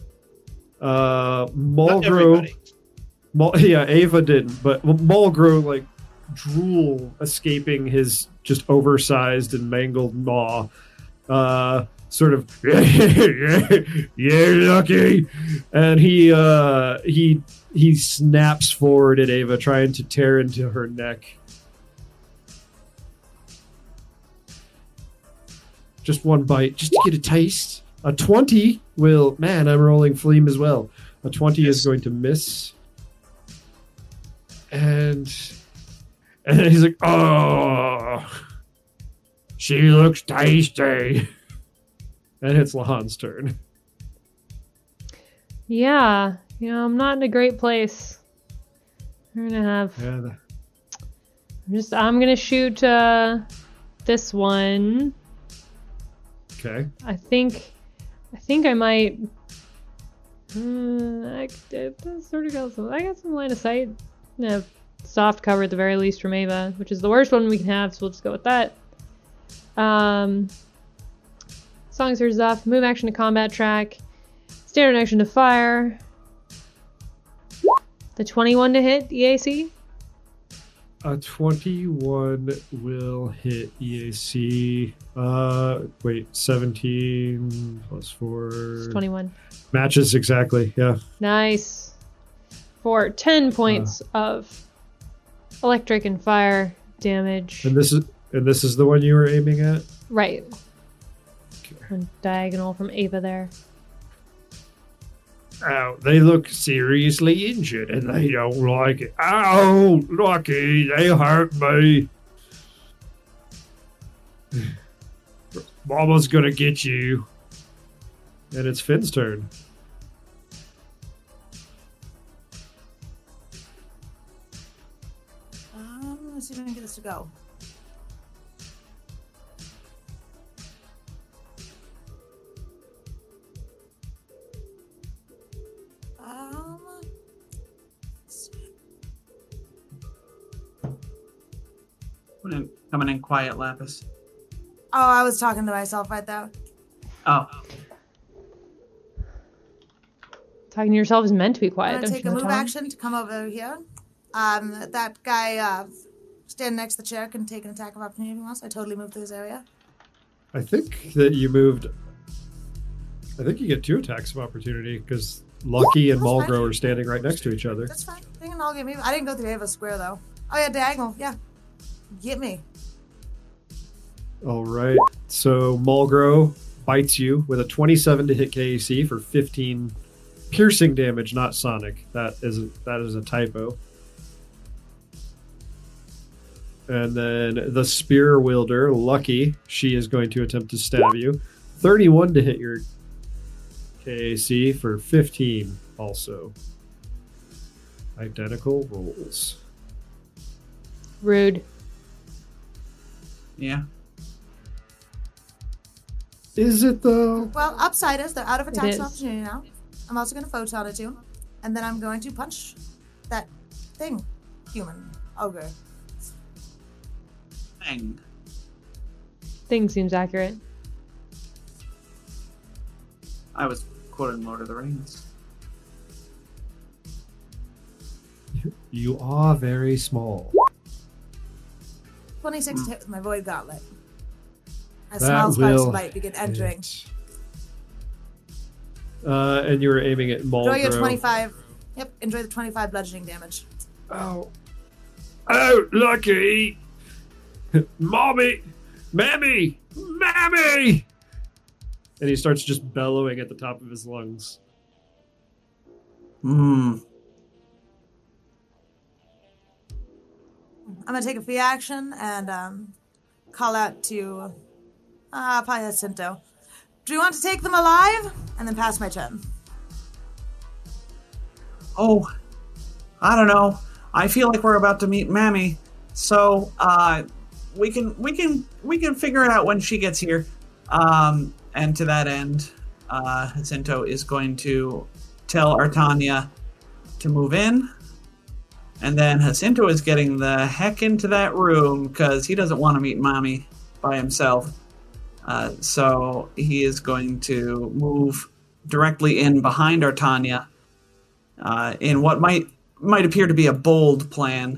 Mulgrow, Ava didn't, but Mulgrow drool escaping his just oversized and mangled maw. Sort of, you're lucky, and he snaps forward at Ava, trying to tear into her neck. Just one bite, just to get a taste. A 20 will... Man, I'm rolling flame as well. A 20 is going to miss. And he's like, "Oh, she looks tasty." And it's Lahan's turn. Yeah, I'm not in a great place. We're gonna have... I'm gonna shoot this one. Okay. I think I might... I got some line of sight. Soft cover at the very least from Ava, which is the worst one we can have, so we'll just go with that. Song surges off, move action to combat track, standard action to fire. The 21 to hit EAC? A 21 will hit EAC. 17 plus 4. It's 21. Matches exactly, yeah. Nice. For 10 points of electric and fire damage. And this is the one you were aiming at? Right. Okay. And diagonal from Ava there. Ow, they look seriously injured and they don't like it. Ow, Lucky, they hurt me. Mama's gonna get you. And it's Finn's turn. Let's see if I can get this to go. Coming in quiet, Lapis. Oh, I was talking to myself right there. Oh. Talking to yourself is meant to be quiet. I'm going to take a move action to come over here. That guy standing next to the chair can take an attack of opportunity if he wants. I totally moved through this area. I think that you moved... I think you get 2 attacks of opportunity because Lucky and Mulgrow are standing right next to each other. That's fine. They can all get me. I didn't go through Ava's square, though. Oh, yeah, diagonal. Yeah. Get me. All right. So Mulgrow bites you with a 27 to hit KAC for 15 piercing damage, not sonic. That is a typo. And then the spear wielder, Lucky, she is going to attempt to stab you. 31 to hit your KAC for 15 also. Identical rolls. Rude. Yeah. Is it though? Well, upsiders, they're out of attacks of opportunity now. I'm also going to photon it too. and then I'm going to punch that thing, human ogre. Bang. Thing seems accurate. I was quoting Lord of the Rings. You are very small. 26 to hit with my void gauntlet. As That small sparks will of light begin entering. hit. And you were aiming at Mulgrew. Enjoy your 25. Yep, enjoy the 25 bludgeoning damage. Oh. Oh, Lucky! Mommy! Mammy! Mammy! And he starts just bellowing at the top of his lungs. Hmm. I'm going to take a free action and call out to probably Jacinto. Do you want to take them alive? And then pass my turn. Oh, I don't know. I feel like we're about to meet Mammy, so we can figure it out when she gets here. And to that end, Jacinto is going to tell Artania to move in, and then Jacinto is getting the heck into that room because he doesn't want to meet Mommy by himself. So he is going to move directly in behind Artania in what might appear to be a bold plan.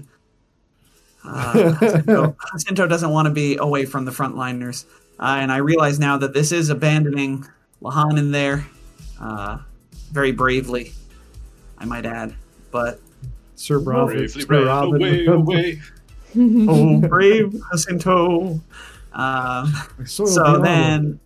Jacinto doesn't want to be away from the frontliners. And I realize now that this is abandoning Lahan in there very bravely, I might add. But Sir Robin. Bravely Sir ran Robin. away. oh, brave Jacinto. So then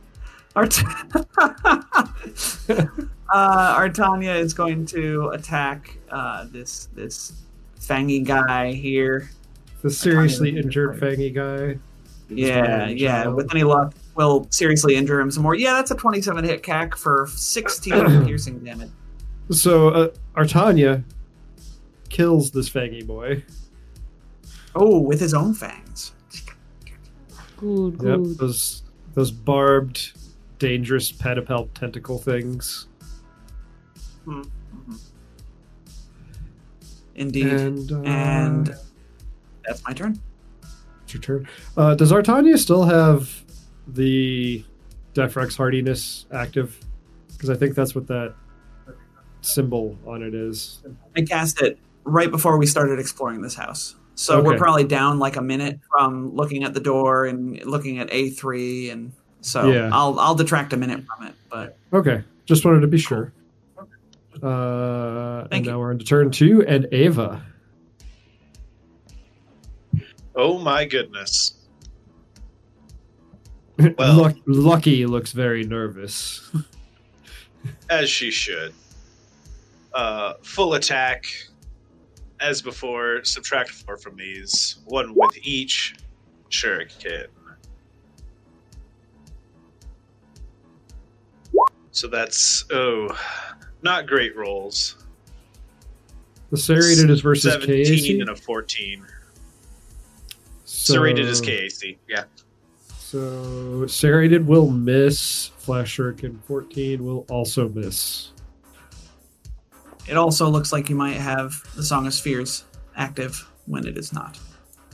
Artania is going to attack this fangy guy here. The seriously injured fangy guy. Yeah. With any luck, will seriously injure him some more. Yeah, that's a 27 hit CAC for 16 piercing damage. So Artania kills this fangy boy. Oh, with his own fangs. Good, Yep, good. those barbed, dangerous pedipalp tentacle things. Mm-hmm. Indeed. And that's my turn. it's your turn. Does Artania still have the Defrex hardiness active? Because I think that's what that symbol on it is. I cast it right before we started exploring this house. So we're Okay. probably down like a minute from looking at the door and looking at A3, and so Yeah. I'll detract a minute from it. But Okay, just wanted to be sure. And Thank you. now we're into turn 2, and Ava. Oh my goodness. Well- Lucky looks very nervous. As she should. Full attack. As before, subtract 4 from these. 1 with each shuriken. So that's, not great rolls. The serrated is versus 17 KAC. and a 14. So, Serrated is KAC, yeah. So serrated will miss. Flash Shuriken 14 will also miss. it also looks like you might have the Song of Spheres active when it is not.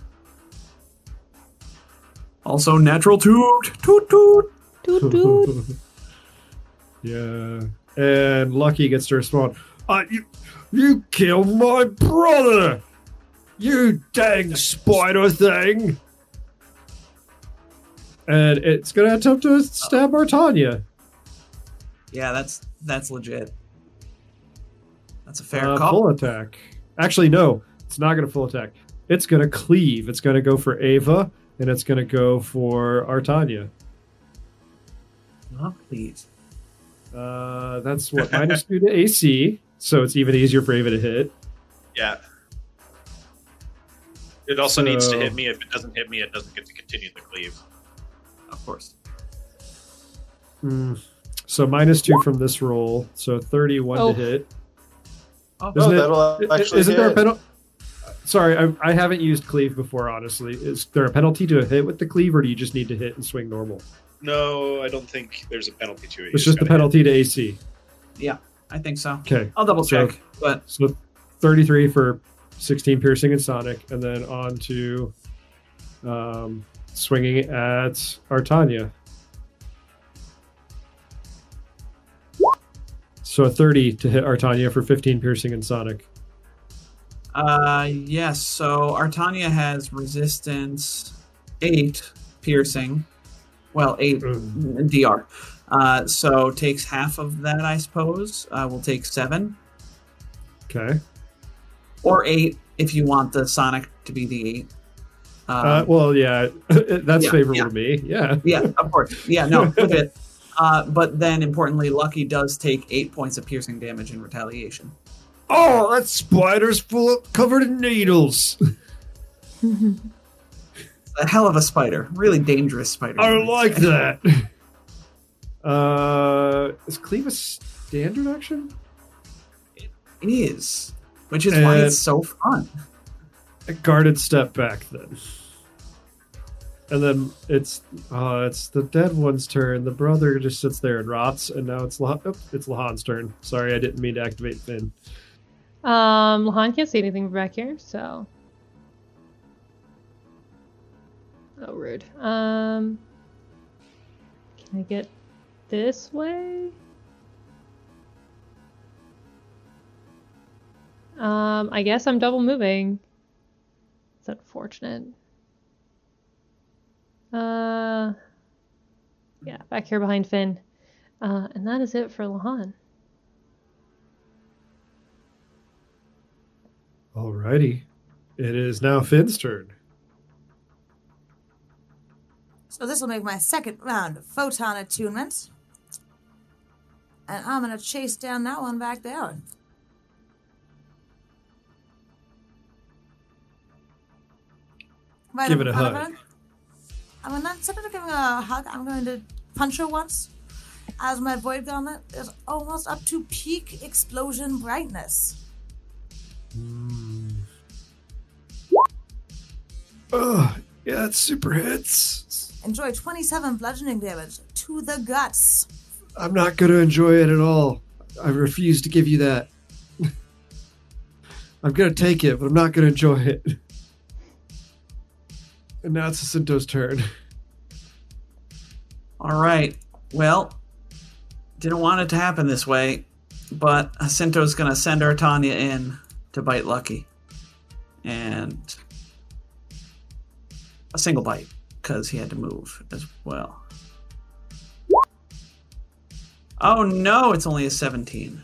Also, natural toot, toot, toot. Toot toot. Yeah. And Lucky gets to respond. You killed my brother! You dang spider thing! And it's going to attempt to stab Artania. Yeah, that's legit. That's a fair Full call. attack. Actually, no. It's not going to full attack. It's going to cleave. It's going to go for Ava, and it's going to go for Artania. Oh, please. That's what, -2 to AC, so it's even easier for Ava to hit. Yeah. It also needs to So- hit me. If it doesn't hit me, it doesn't get to continue the cleave. Of course. So -2 from this roll, so 31 Oh. to hit. Oh, Isn't that'll actually isn't there a hit. penalty? Sorry, I haven't used cleave before, honestly. Is there a penalty to a hit with the cleave, or do you just need to hit and swing normal? No, I don't think there's a penalty to it. You It's just the gotta hit. penalty to AC. yeah. I think so. Okay. I'll double So- check. But So 33 for 16 piercing and sonic, and then on to swinging at Artania. So a 30 to hit Artania for 15 piercing and sonic. yes, so Artania has resistance 8 piercing. Well, 8 DR. So takes half of that, I suppose. We'll take 7. Okay. Or 8 if you want the Sonic to be the 8. Well, yeah, that's yeah, favorable yeah. to me. Yeah. Yeah, of course. Yeah, no, with it. But then, importantly, Lucky does take 8 points of piercing damage in retaliation. Oh, that spider's covered in needles. A hell of a spider. Really dangerous spider. I like that. Is Cleave a standard action? It is. Which is why it's so fun. A guarded step back then. And then it's the dead one's turn. The brother just sits there and rots, and now it's Lahan's turn. Sorry, I didn't mean to activate Finn. Lahan can't see anything from back here, so. Oh, rude. Can I get this way? I guess I'm double moving. It's unfortunate. Yeah, back here behind Finn. And that is it for Lahan. Alrighty. It is now Finn's turn. So this will make my second round of photon attunement. And I'm going to chase down that one back there. Right Give up it a in front of hug. her. I'm not instead of giving her a hug, I'm going to punch her once. As my void gauntlet is almost up to peak explosion brightness. Ugh, yeah, that super hits. Enjoy 27 bludgeoning damage to the guts. I'm not going to enjoy it at all. I refuse to give you that. I'm going to take it, but I'm not going to enjoy it. And now it's Jacinto's turn. All right. Well, didn't want it to happen this way, but Jacinto's going to send Artania in to bite Lucky. And a single bite, because he had to move as well. Oh no, it's only a 17.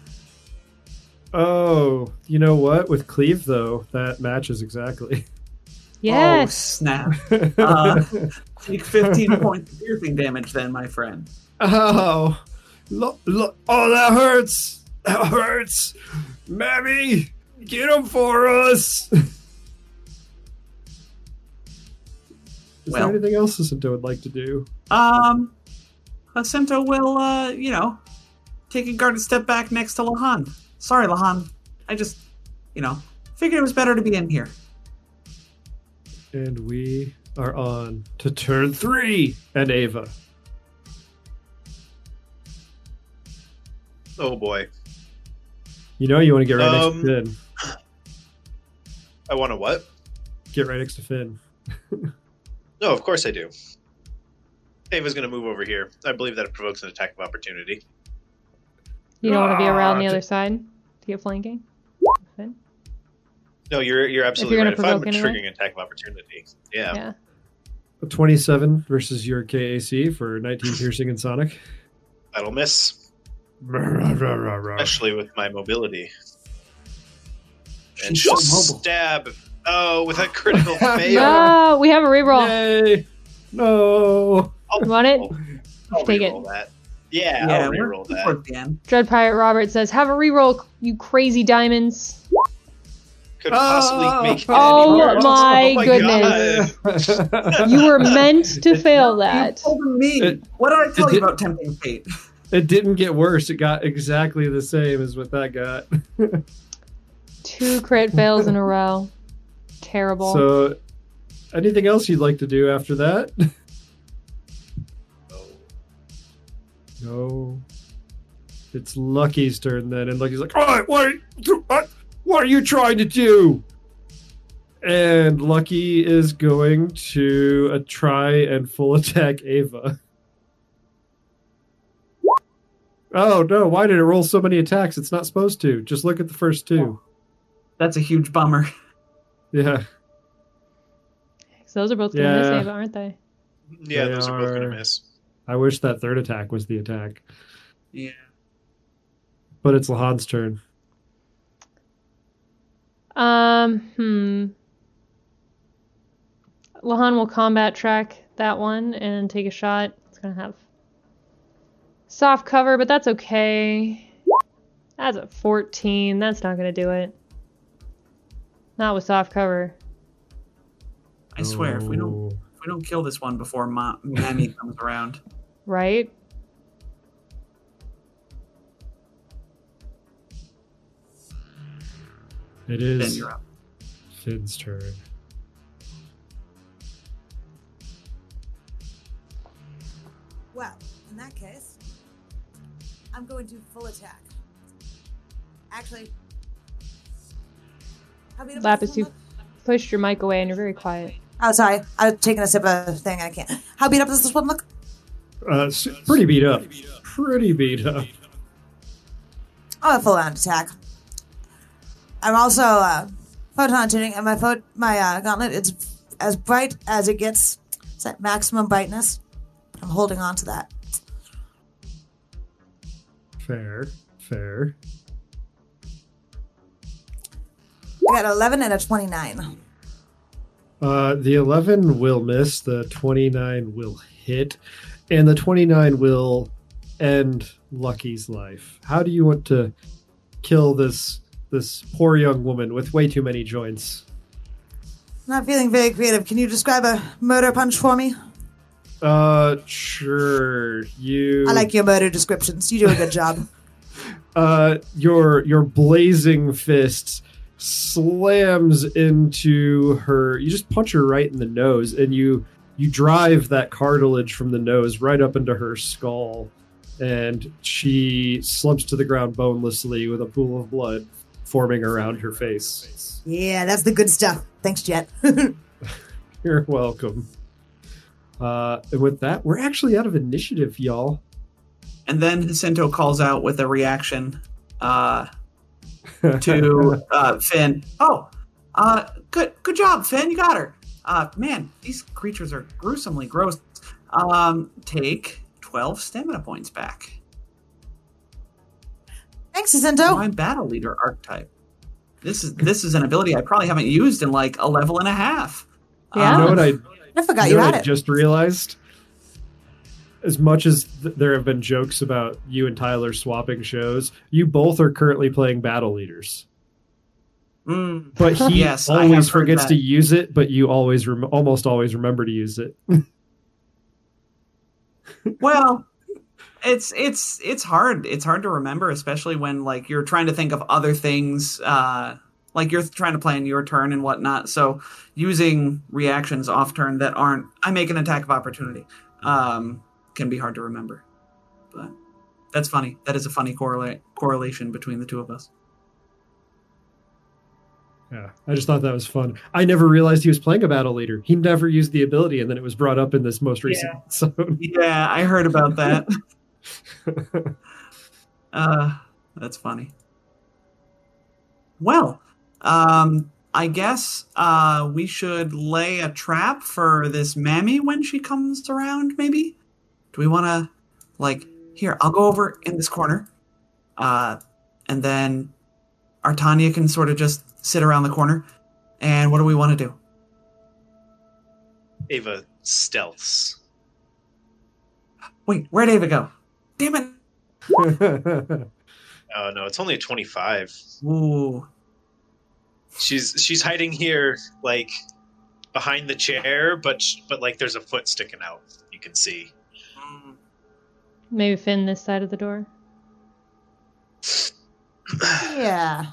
Oh, you know what? With Cleave, though, that matches exactly. Oh, Yes! snap. Take 15 points of piercing damage then, my friend. Oh, look, oh, that hurts. That hurts. Mammy, get him for us. Is Well. there anything else Jacinto would like to do? Jacinto will, take a guarded step back next to Lahan. Sorry, Lahan. I just, figured it was better to be in here. And we are on to turn 3 and Ava. Oh boy. You know you want to get right next to Finn. I want to what? Get right next to Finn. No, of course I do. Ava's going to move over here. I believe that it provokes an attack of opportunity. You don't want to be around the Ah, other side to get flanking? Finn? No, you're absolutely you're right. gonna If I'm provoke anyway? triggering an attack of opportunity, yeah. Yeah. A 27 versus your KAC for 19 piercing and sonic. That'll miss, Especially. especially with my mobility. And She's she'll so mobile. stab. Oh, with a critical fail. No, we have a reroll. Yay! No! You want it? I'll Take reroll that. Yeah, I'll reroll that. towards the end. Dread Pirate Robert says, have a reroll, you crazy diamonds. Could possibly make it Oh any worse. my goodness. goodness. You were meant to fail that. You told me. What did I tell you about Tempting Fate? It didn't get worse. It got exactly the same as what that got. 2 crit fails in a row. Terrible. So, anything else you'd like to do after that? No. It's Lucky's turn then, and Lucky's like, "All right, what are you trying to do?" And Lucky is going to try and full attack Ava. Oh no, why did it roll so many attacks? It's not supposed to. Just look at the first two. That's a huge bummer. Yeah. So those are both going to miss Yeah. Ava, aren't they? Yeah, They those are both going are- to miss. I wish that third attack was the attack. Yeah. But it's Lahan's turn. Lahan will combat track that one and take a shot. It's going to have soft cover, but that's okay. That's a 14. That's not going to do it. Not with soft cover. I swear, if we don't kill this one before Mammy comes around. Right? It Then is you're up. Finn's turn. Well, in that case, I'm going to full attack. Actually, how beat up Lapis, this you one? pushed your mic away and you're very quiet. Oh, sorry. I was taking a sip of a thing. I can't. How beat up does this one look? Pretty beat up. Pretty beat up. I'm a full on attack. I'm also photon tuning, and my gauntlet is as bright as it gets. It's at maximum brightness. I'm holding on to that. Fair. I got 11 and a 29. The 11 will miss, the 29 will hit, and the 29 will end Lucky's life. How do you want to kill this poor young woman with way too many joints? Not feeling very creative. Can you describe a murder punch for me? Sure. I like your murder descriptions. You do a good job. Your blazing fist slams into her. You just punch her right in the nose, and you drive that cartilage from the nose right up into her skull, and she slumps to the ground bonelessly with a pool of blood forming around her face. Yeah, that's the good stuff. Thanks, Jet. You're welcome. And with that, we're actually out of initiative, y'all. And then Jacinto calls out with a reaction to Finn. Oh, good job, Finn. You got her. Man, these creatures are gruesomely gross. Take 12 stamina points back. Thanks, Jacinto. My battle leader archetype. This is an ability I probably haven't used in like a level and a half. Yeah. You know what I forgot you you know had what I it. just realized? As much as there have been jokes about you and Tyler swapping shows, you both are currently playing battle leaders. But he Yes, I have always heard forgets that. to use it, but you always almost always remember to use it. Well, it's hard. It's hard to remember, especially when like you're trying to think of other things, like you're trying to plan your turn and whatnot. So using reactions off turn that aren't I make an attack of opportunity can be hard to remember. But that's funny. That is a funny correlation between the two of us. Yeah, I just thought that was fun. I never realized he was playing a battle leader. He never used the ability, and then it was brought up in this most recent episode. Yeah, I heard about that. That's funny. Well, I guess we should lay a trap for this Mammy when she comes around, maybe? Do we want to, like, here, I'll go over in this corner, and then Artania can sort of just sit around the corner, and what do we want to do? Ava stealths. Wait, where'd Ava go? Damn it! Oh no, it's only a 25. Ooh. She's hiding here, like behind the chair, but like there's a foot sticking out. You can see. Maybe Finn this side of the door. Yeah.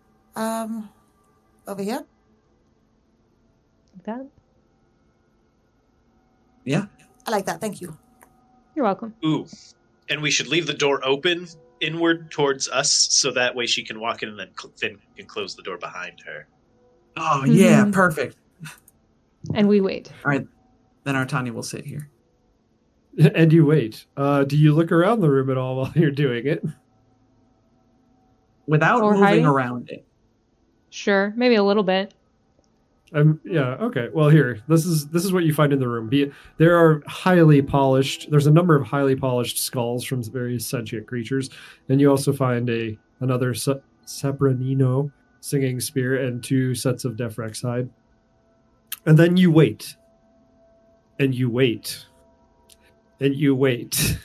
Over here? Like that. Yeah. I like that. Thank you. You're welcome. Ooh, And we should leave the door open inward towards us, so that way she can walk in and then can close the door behind her. Oh, yeah, Mhm. perfect. And we wait. All right, then Artanya will sit here. And you wait. Do you look around the room at all while you're doing it? Without Or moving hiding? around it. Sure, maybe a little bit. Yeah, okay. Well, here, this is what you find in the room. There are highly polished. There's a number of highly polished skulls from various sentient creatures, and you also find another Sapranino singing spear and 2 sets of Defrex hide. And then you wait, and you wait, and you wait,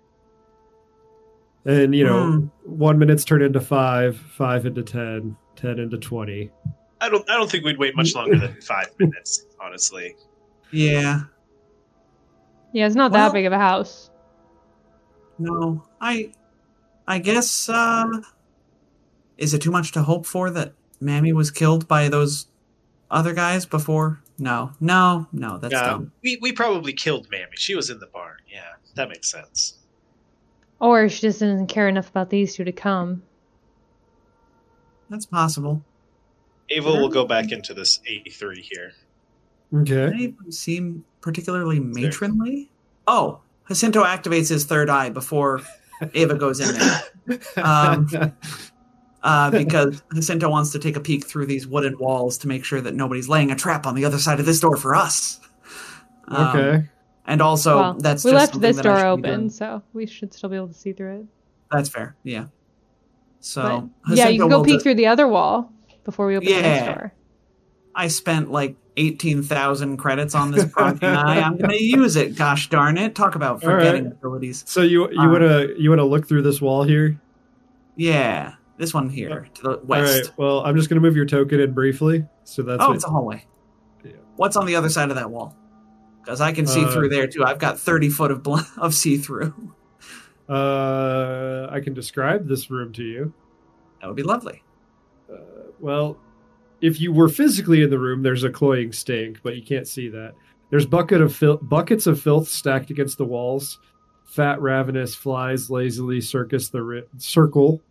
and 1 minute's turn into 5, 5 into 10, 10 into 20. I don't think we'd wait much longer than 5 minutes, honestly. Yeah. Yeah, it's not Well- that big of a house. No, I guess. Is it too much to hope for that Mammy was killed by those other guys before? No. That's dumb. We probably killed Mammy. She was in the barn. Yeah, that makes sense. Or she just doesn't care enough about these two to come. That's possible. Ava will go back into this A3 here. Okay. Any of them seem particularly matronly? Oh, Jacinto activates his third eye before Ava goes in there. Because Jacinto wants to take a peek through these wooden walls to make sure that nobody's laying a trap on the other side of this door for us. Okay. And also, Well, that's we just left something this that I door should be open, doing. so we should still be able to see through it. That's fair. Yeah. So But, yeah, you Jacinto can go will peek through the other wall before we open the next Yeah. door. I spent like 18,000 credits on this prompting eye. I'm going to use it. Gosh darn it! Talk about All right. forgetting abilities. So you wanna look through this wall here? Yeah, this one here to the All west. right. Well, I'm just gonna move your token in briefly. So that's Oh, it's a hallway. Yeah. What's on the other side of that wall? Because I can see through there too. I've got 30 foot of see through. I can describe this room to you. That would be lovely. Well, if you were physically in the room, there's a cloying stink, but you can't see that. There's buckets of filth stacked against the walls. Fat, ravenous flies lazily circle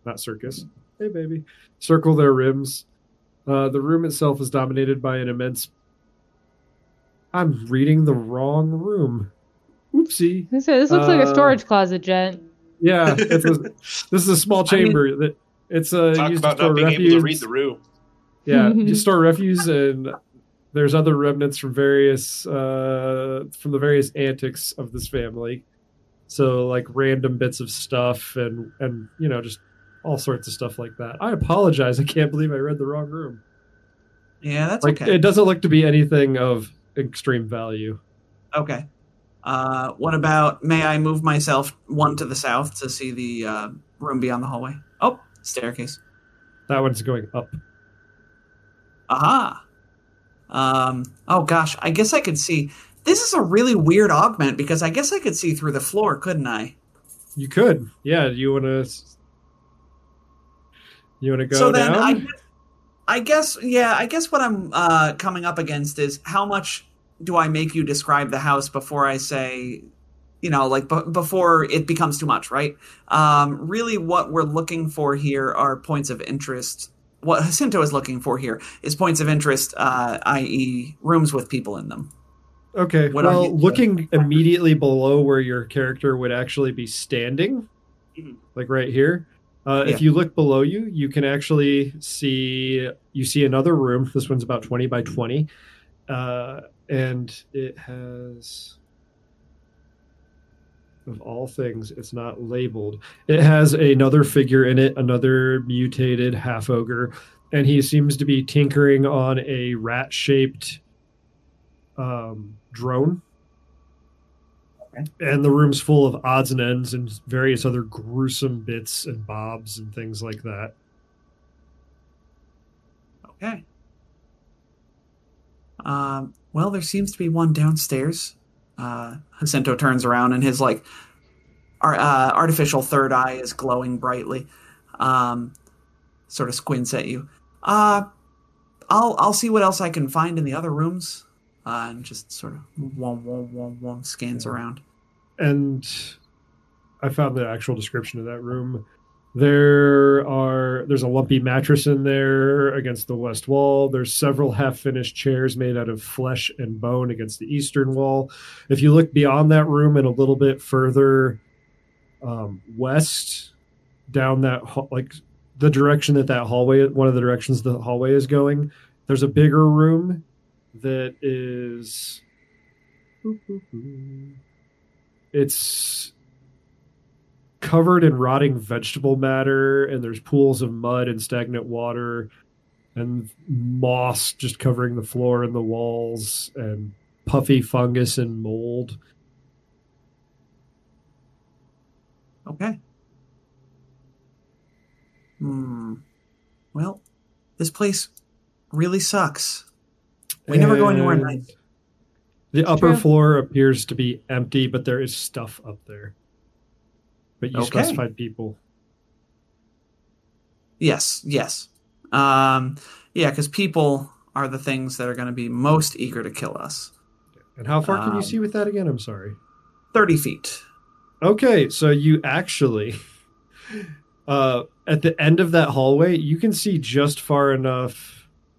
their rims. The room itself is dominated by an immense... I'm reading the wrong room. Oopsie. This looks like a storage closet, Jet. Yeah, this is a small chamber that it's Talk used about to store not being refuse. able to read the room. Yeah, you store refuse, and there's other remnants from the various antics of this family. So like random bits of stuff and just all sorts of stuff like that. I apologize. I can't believe I read the wrong room. Yeah, that's Like okay. it doesn't look to be anything of extreme value. Okay. What about, may I move myself one to the south to see the room beyond the hallway? Oh, staircase. That one's going up. Aha. Oh gosh, I guess I could see. This is a really weird augment because I guess I could see through the floor, couldn't I? You could. Yeah, you want to go So then down? I guess what I'm coming up against is how much do I make you describe the house before I say, before it becomes too much, right? Really what we're looking for here are points of interest. What Jacinto is looking for here is points of interest, i.e. rooms with people in them. Okay, What are well, you- looking immediately below where your character would actually be standing, Mhm. like right here, Yeah. if you look below you, you can actually see another room. This one's about 20 by 20, and it has, of all things, it's not labeled. It has another figure in it, another mutated half ogre, and he seems to be tinkering on a rat-shaped drone. Okay. And the room's full of odds and ends and various other gruesome bits and bobs and things like that. Okay. Well, there seems to be one downstairs. Jacinto turns around and his artificial third eye is glowing brightly. Sort of squints at you. I'll see what else I can find in the other rooms. And just sort of scans around. And I found the actual description of that room. There's a lumpy mattress in there against the west wall. There's several half-finished chairs made out of flesh and bone against the eastern wall. If you look beyond that room and a little bit further west, down that like the direction that hallway, one of the directions the hallway is going, there's a bigger room that is. It's covered in rotting vegetable matter, and there's pools of mud and stagnant water and moss just covering the floor and the walls and puffy fungus and mold. Okay. Well, this place really sucks. We never go anywhere nice. The upper floor appears to be empty, but there is stuff up there. But you specified people. Yes. Yeah, because people are the things that are going to be most eager to kill us. And how far can you see with that again? I'm sorry. 30 feet. Okay, so you actually... at the end of that hallway, you can see just far enough...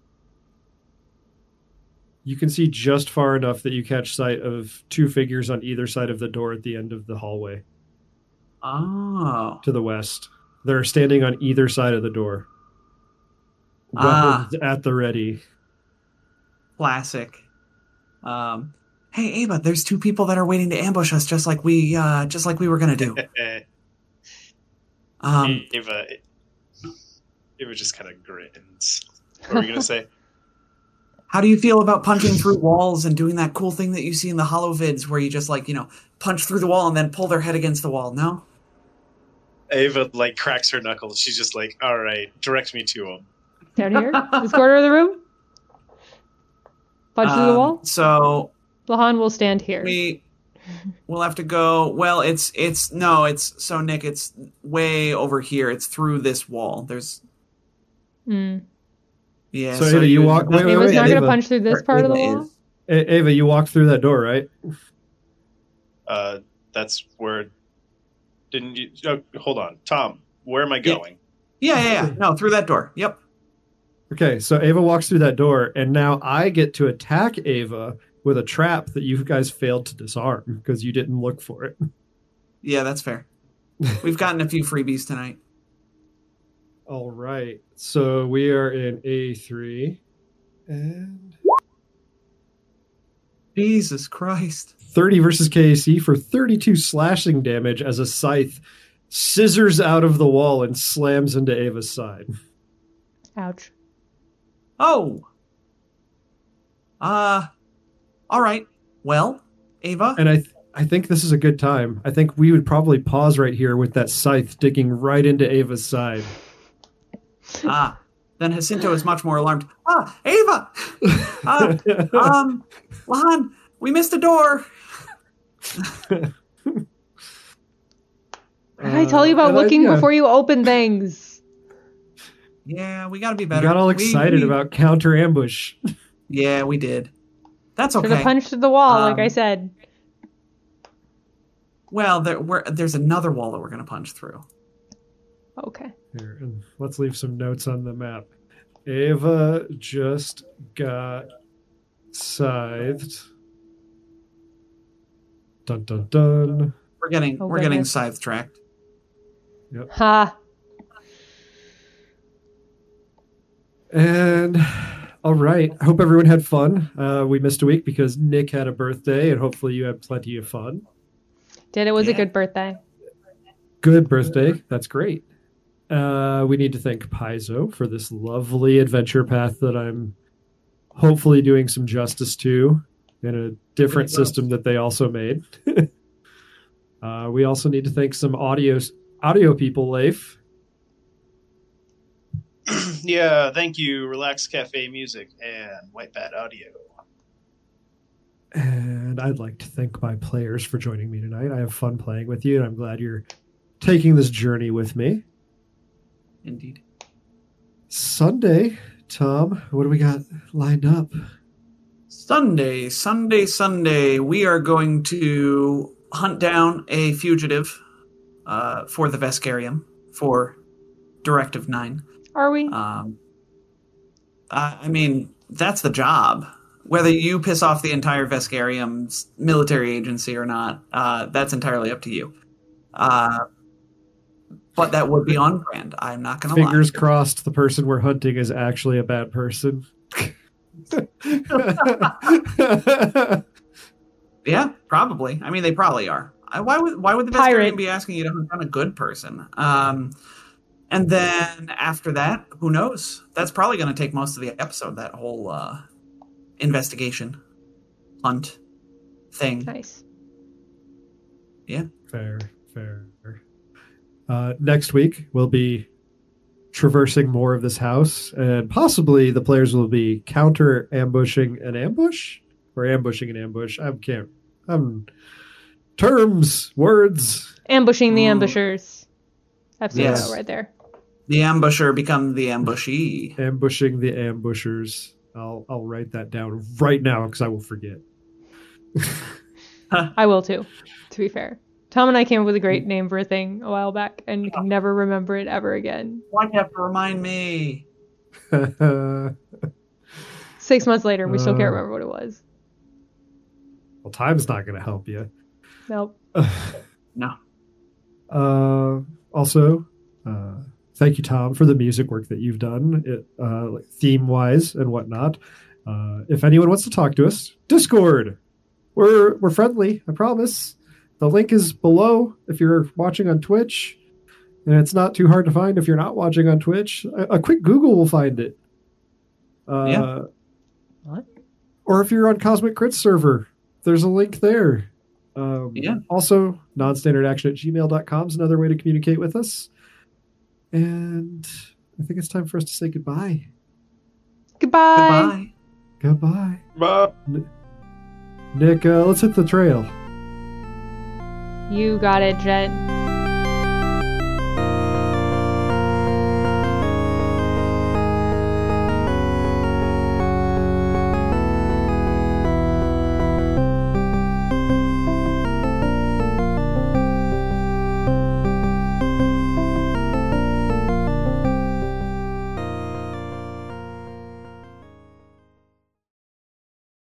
You can see just far enough that you catch sight of two figures on either side of the door at the end of the hallway. Oh. To the west. They're standing on either side of the door. Weapons at the ready. Classic. Hey, Ava, there's two people that are waiting to ambush us just like we were going to do. Ava just kind of grins. What were you going to say? How do you feel about punching through walls and doing that cool thing that you see in the Hollow vids where you just punch through the wall and then pull their head against the wall? No? Ava cracks her knuckles. She's just like, all right, direct me to him. Down here? This corner of the room? Punch through the wall? So Lahan will stand here. We'll have to go. Well, so Nick, it's way over here. It's through this wall. There's Yeah. So Ava, you walk. Wait, Ava's not Ava. going to punch through this part of the wall? Ava, you walked through that door, right? That's where... Didn't you... Oh, hold on. Tom, where am I going? Yeah. No, through that door. Yep. Okay, so Ava walks through that door, and now I get to attack Ava with a trap that you guys failed to disarm because you didn't look for it. Yeah, that's fair. We've gotten a few freebies tonight. All right, so we are in A3, and... Jesus Christ. 30 versus KAC for 32 slashing damage as a scythe scissors out of the wall and slams into Ava's side. Ouch. Oh. All right. Well, Ava. And I think this is a good time. I think we would probably pause right here with that scythe digging right into Ava's side. Then Jacinto is much more alarmed. Ava! Lahan, we missed a door. I tell you about looking before you open things. Yeah, we gotta be better. You got all excited about counter ambush. Yeah, we did. That's okay. Should have punched the wall, like I said. Well, there's another wall that we're going to punch through. Okay. Here, and let's leave some notes on the map. Ava just got scythed. Dun dun dun. We're getting scythe-tracked. Yep. Ha. And all right. I hope everyone had fun. We missed a week because Nick had a birthday, and hopefully you had plenty of fun. It was a good birthday. Good birthday. That's great. We need to thank Paizo for this lovely adventure path that I'm hopefully doing some justice to in a different system that they also made. We also need to thank some audio people, Leif. Yeah, thank you, Relax Cafe Music and White Bat Audio. And I'd like to thank my players for joining me tonight. I have fun playing with you, and I'm glad you're taking this journey with me. Indeed. Sunday, Tom, what do we got lined up? Sunday. We are going to hunt down a fugitive for the Vescarium for Directive 9. Are we? I mean, that's the job. Whether you piss off the entire Vescarium's military agency or not, that's entirely up to you. But that would be on brand. I'm not going to lie. Fingers crossed the person we're hunting is actually a bad person. Yeah, probably. I mean, they probably are. Why would the Pirate. Vescarium be asking you to hunt down a good person? And then after that, who knows? That's probably going to take most of the episode, that whole investigation, hunt thing. Nice. Yeah. Fair. Next week, we'll be traversing more of this house, and possibly the players will be counter ambushing an ambush or ambushing an ambush. Terms, words. Ambushing the ambushers. That's the Yes. title right there. The ambusher become the ambushee. Ambushing the ambushers. I'll write that down right now because I will forget. I will too, to be fair. Tom and I came up with a great name for a thing a while back and can never remember it ever again. Why'd you have to remind me? 6 months later, we still can't remember what it was. Well, time's not going to help you. Nope. No. Also, thank you, Tom, for the music work that you've done, theme-wise and whatnot. If anyone wants to talk to us, Discord. We're friendly, I promise. The link is below if you're watching on Twitch, and it's not too hard to find if you're not watching on Twitch. A quick Google will find it. Yeah. What? Or if you're on Cosmic Crits server, there's a link there. Yeah. Also, nonstandardaction@gmail.com is another way to communicate with us. And I think it's time for us to say goodbye. Goodbye. Goodbye. Goodbye. Nick, let's hit the trail. You got it, Jet.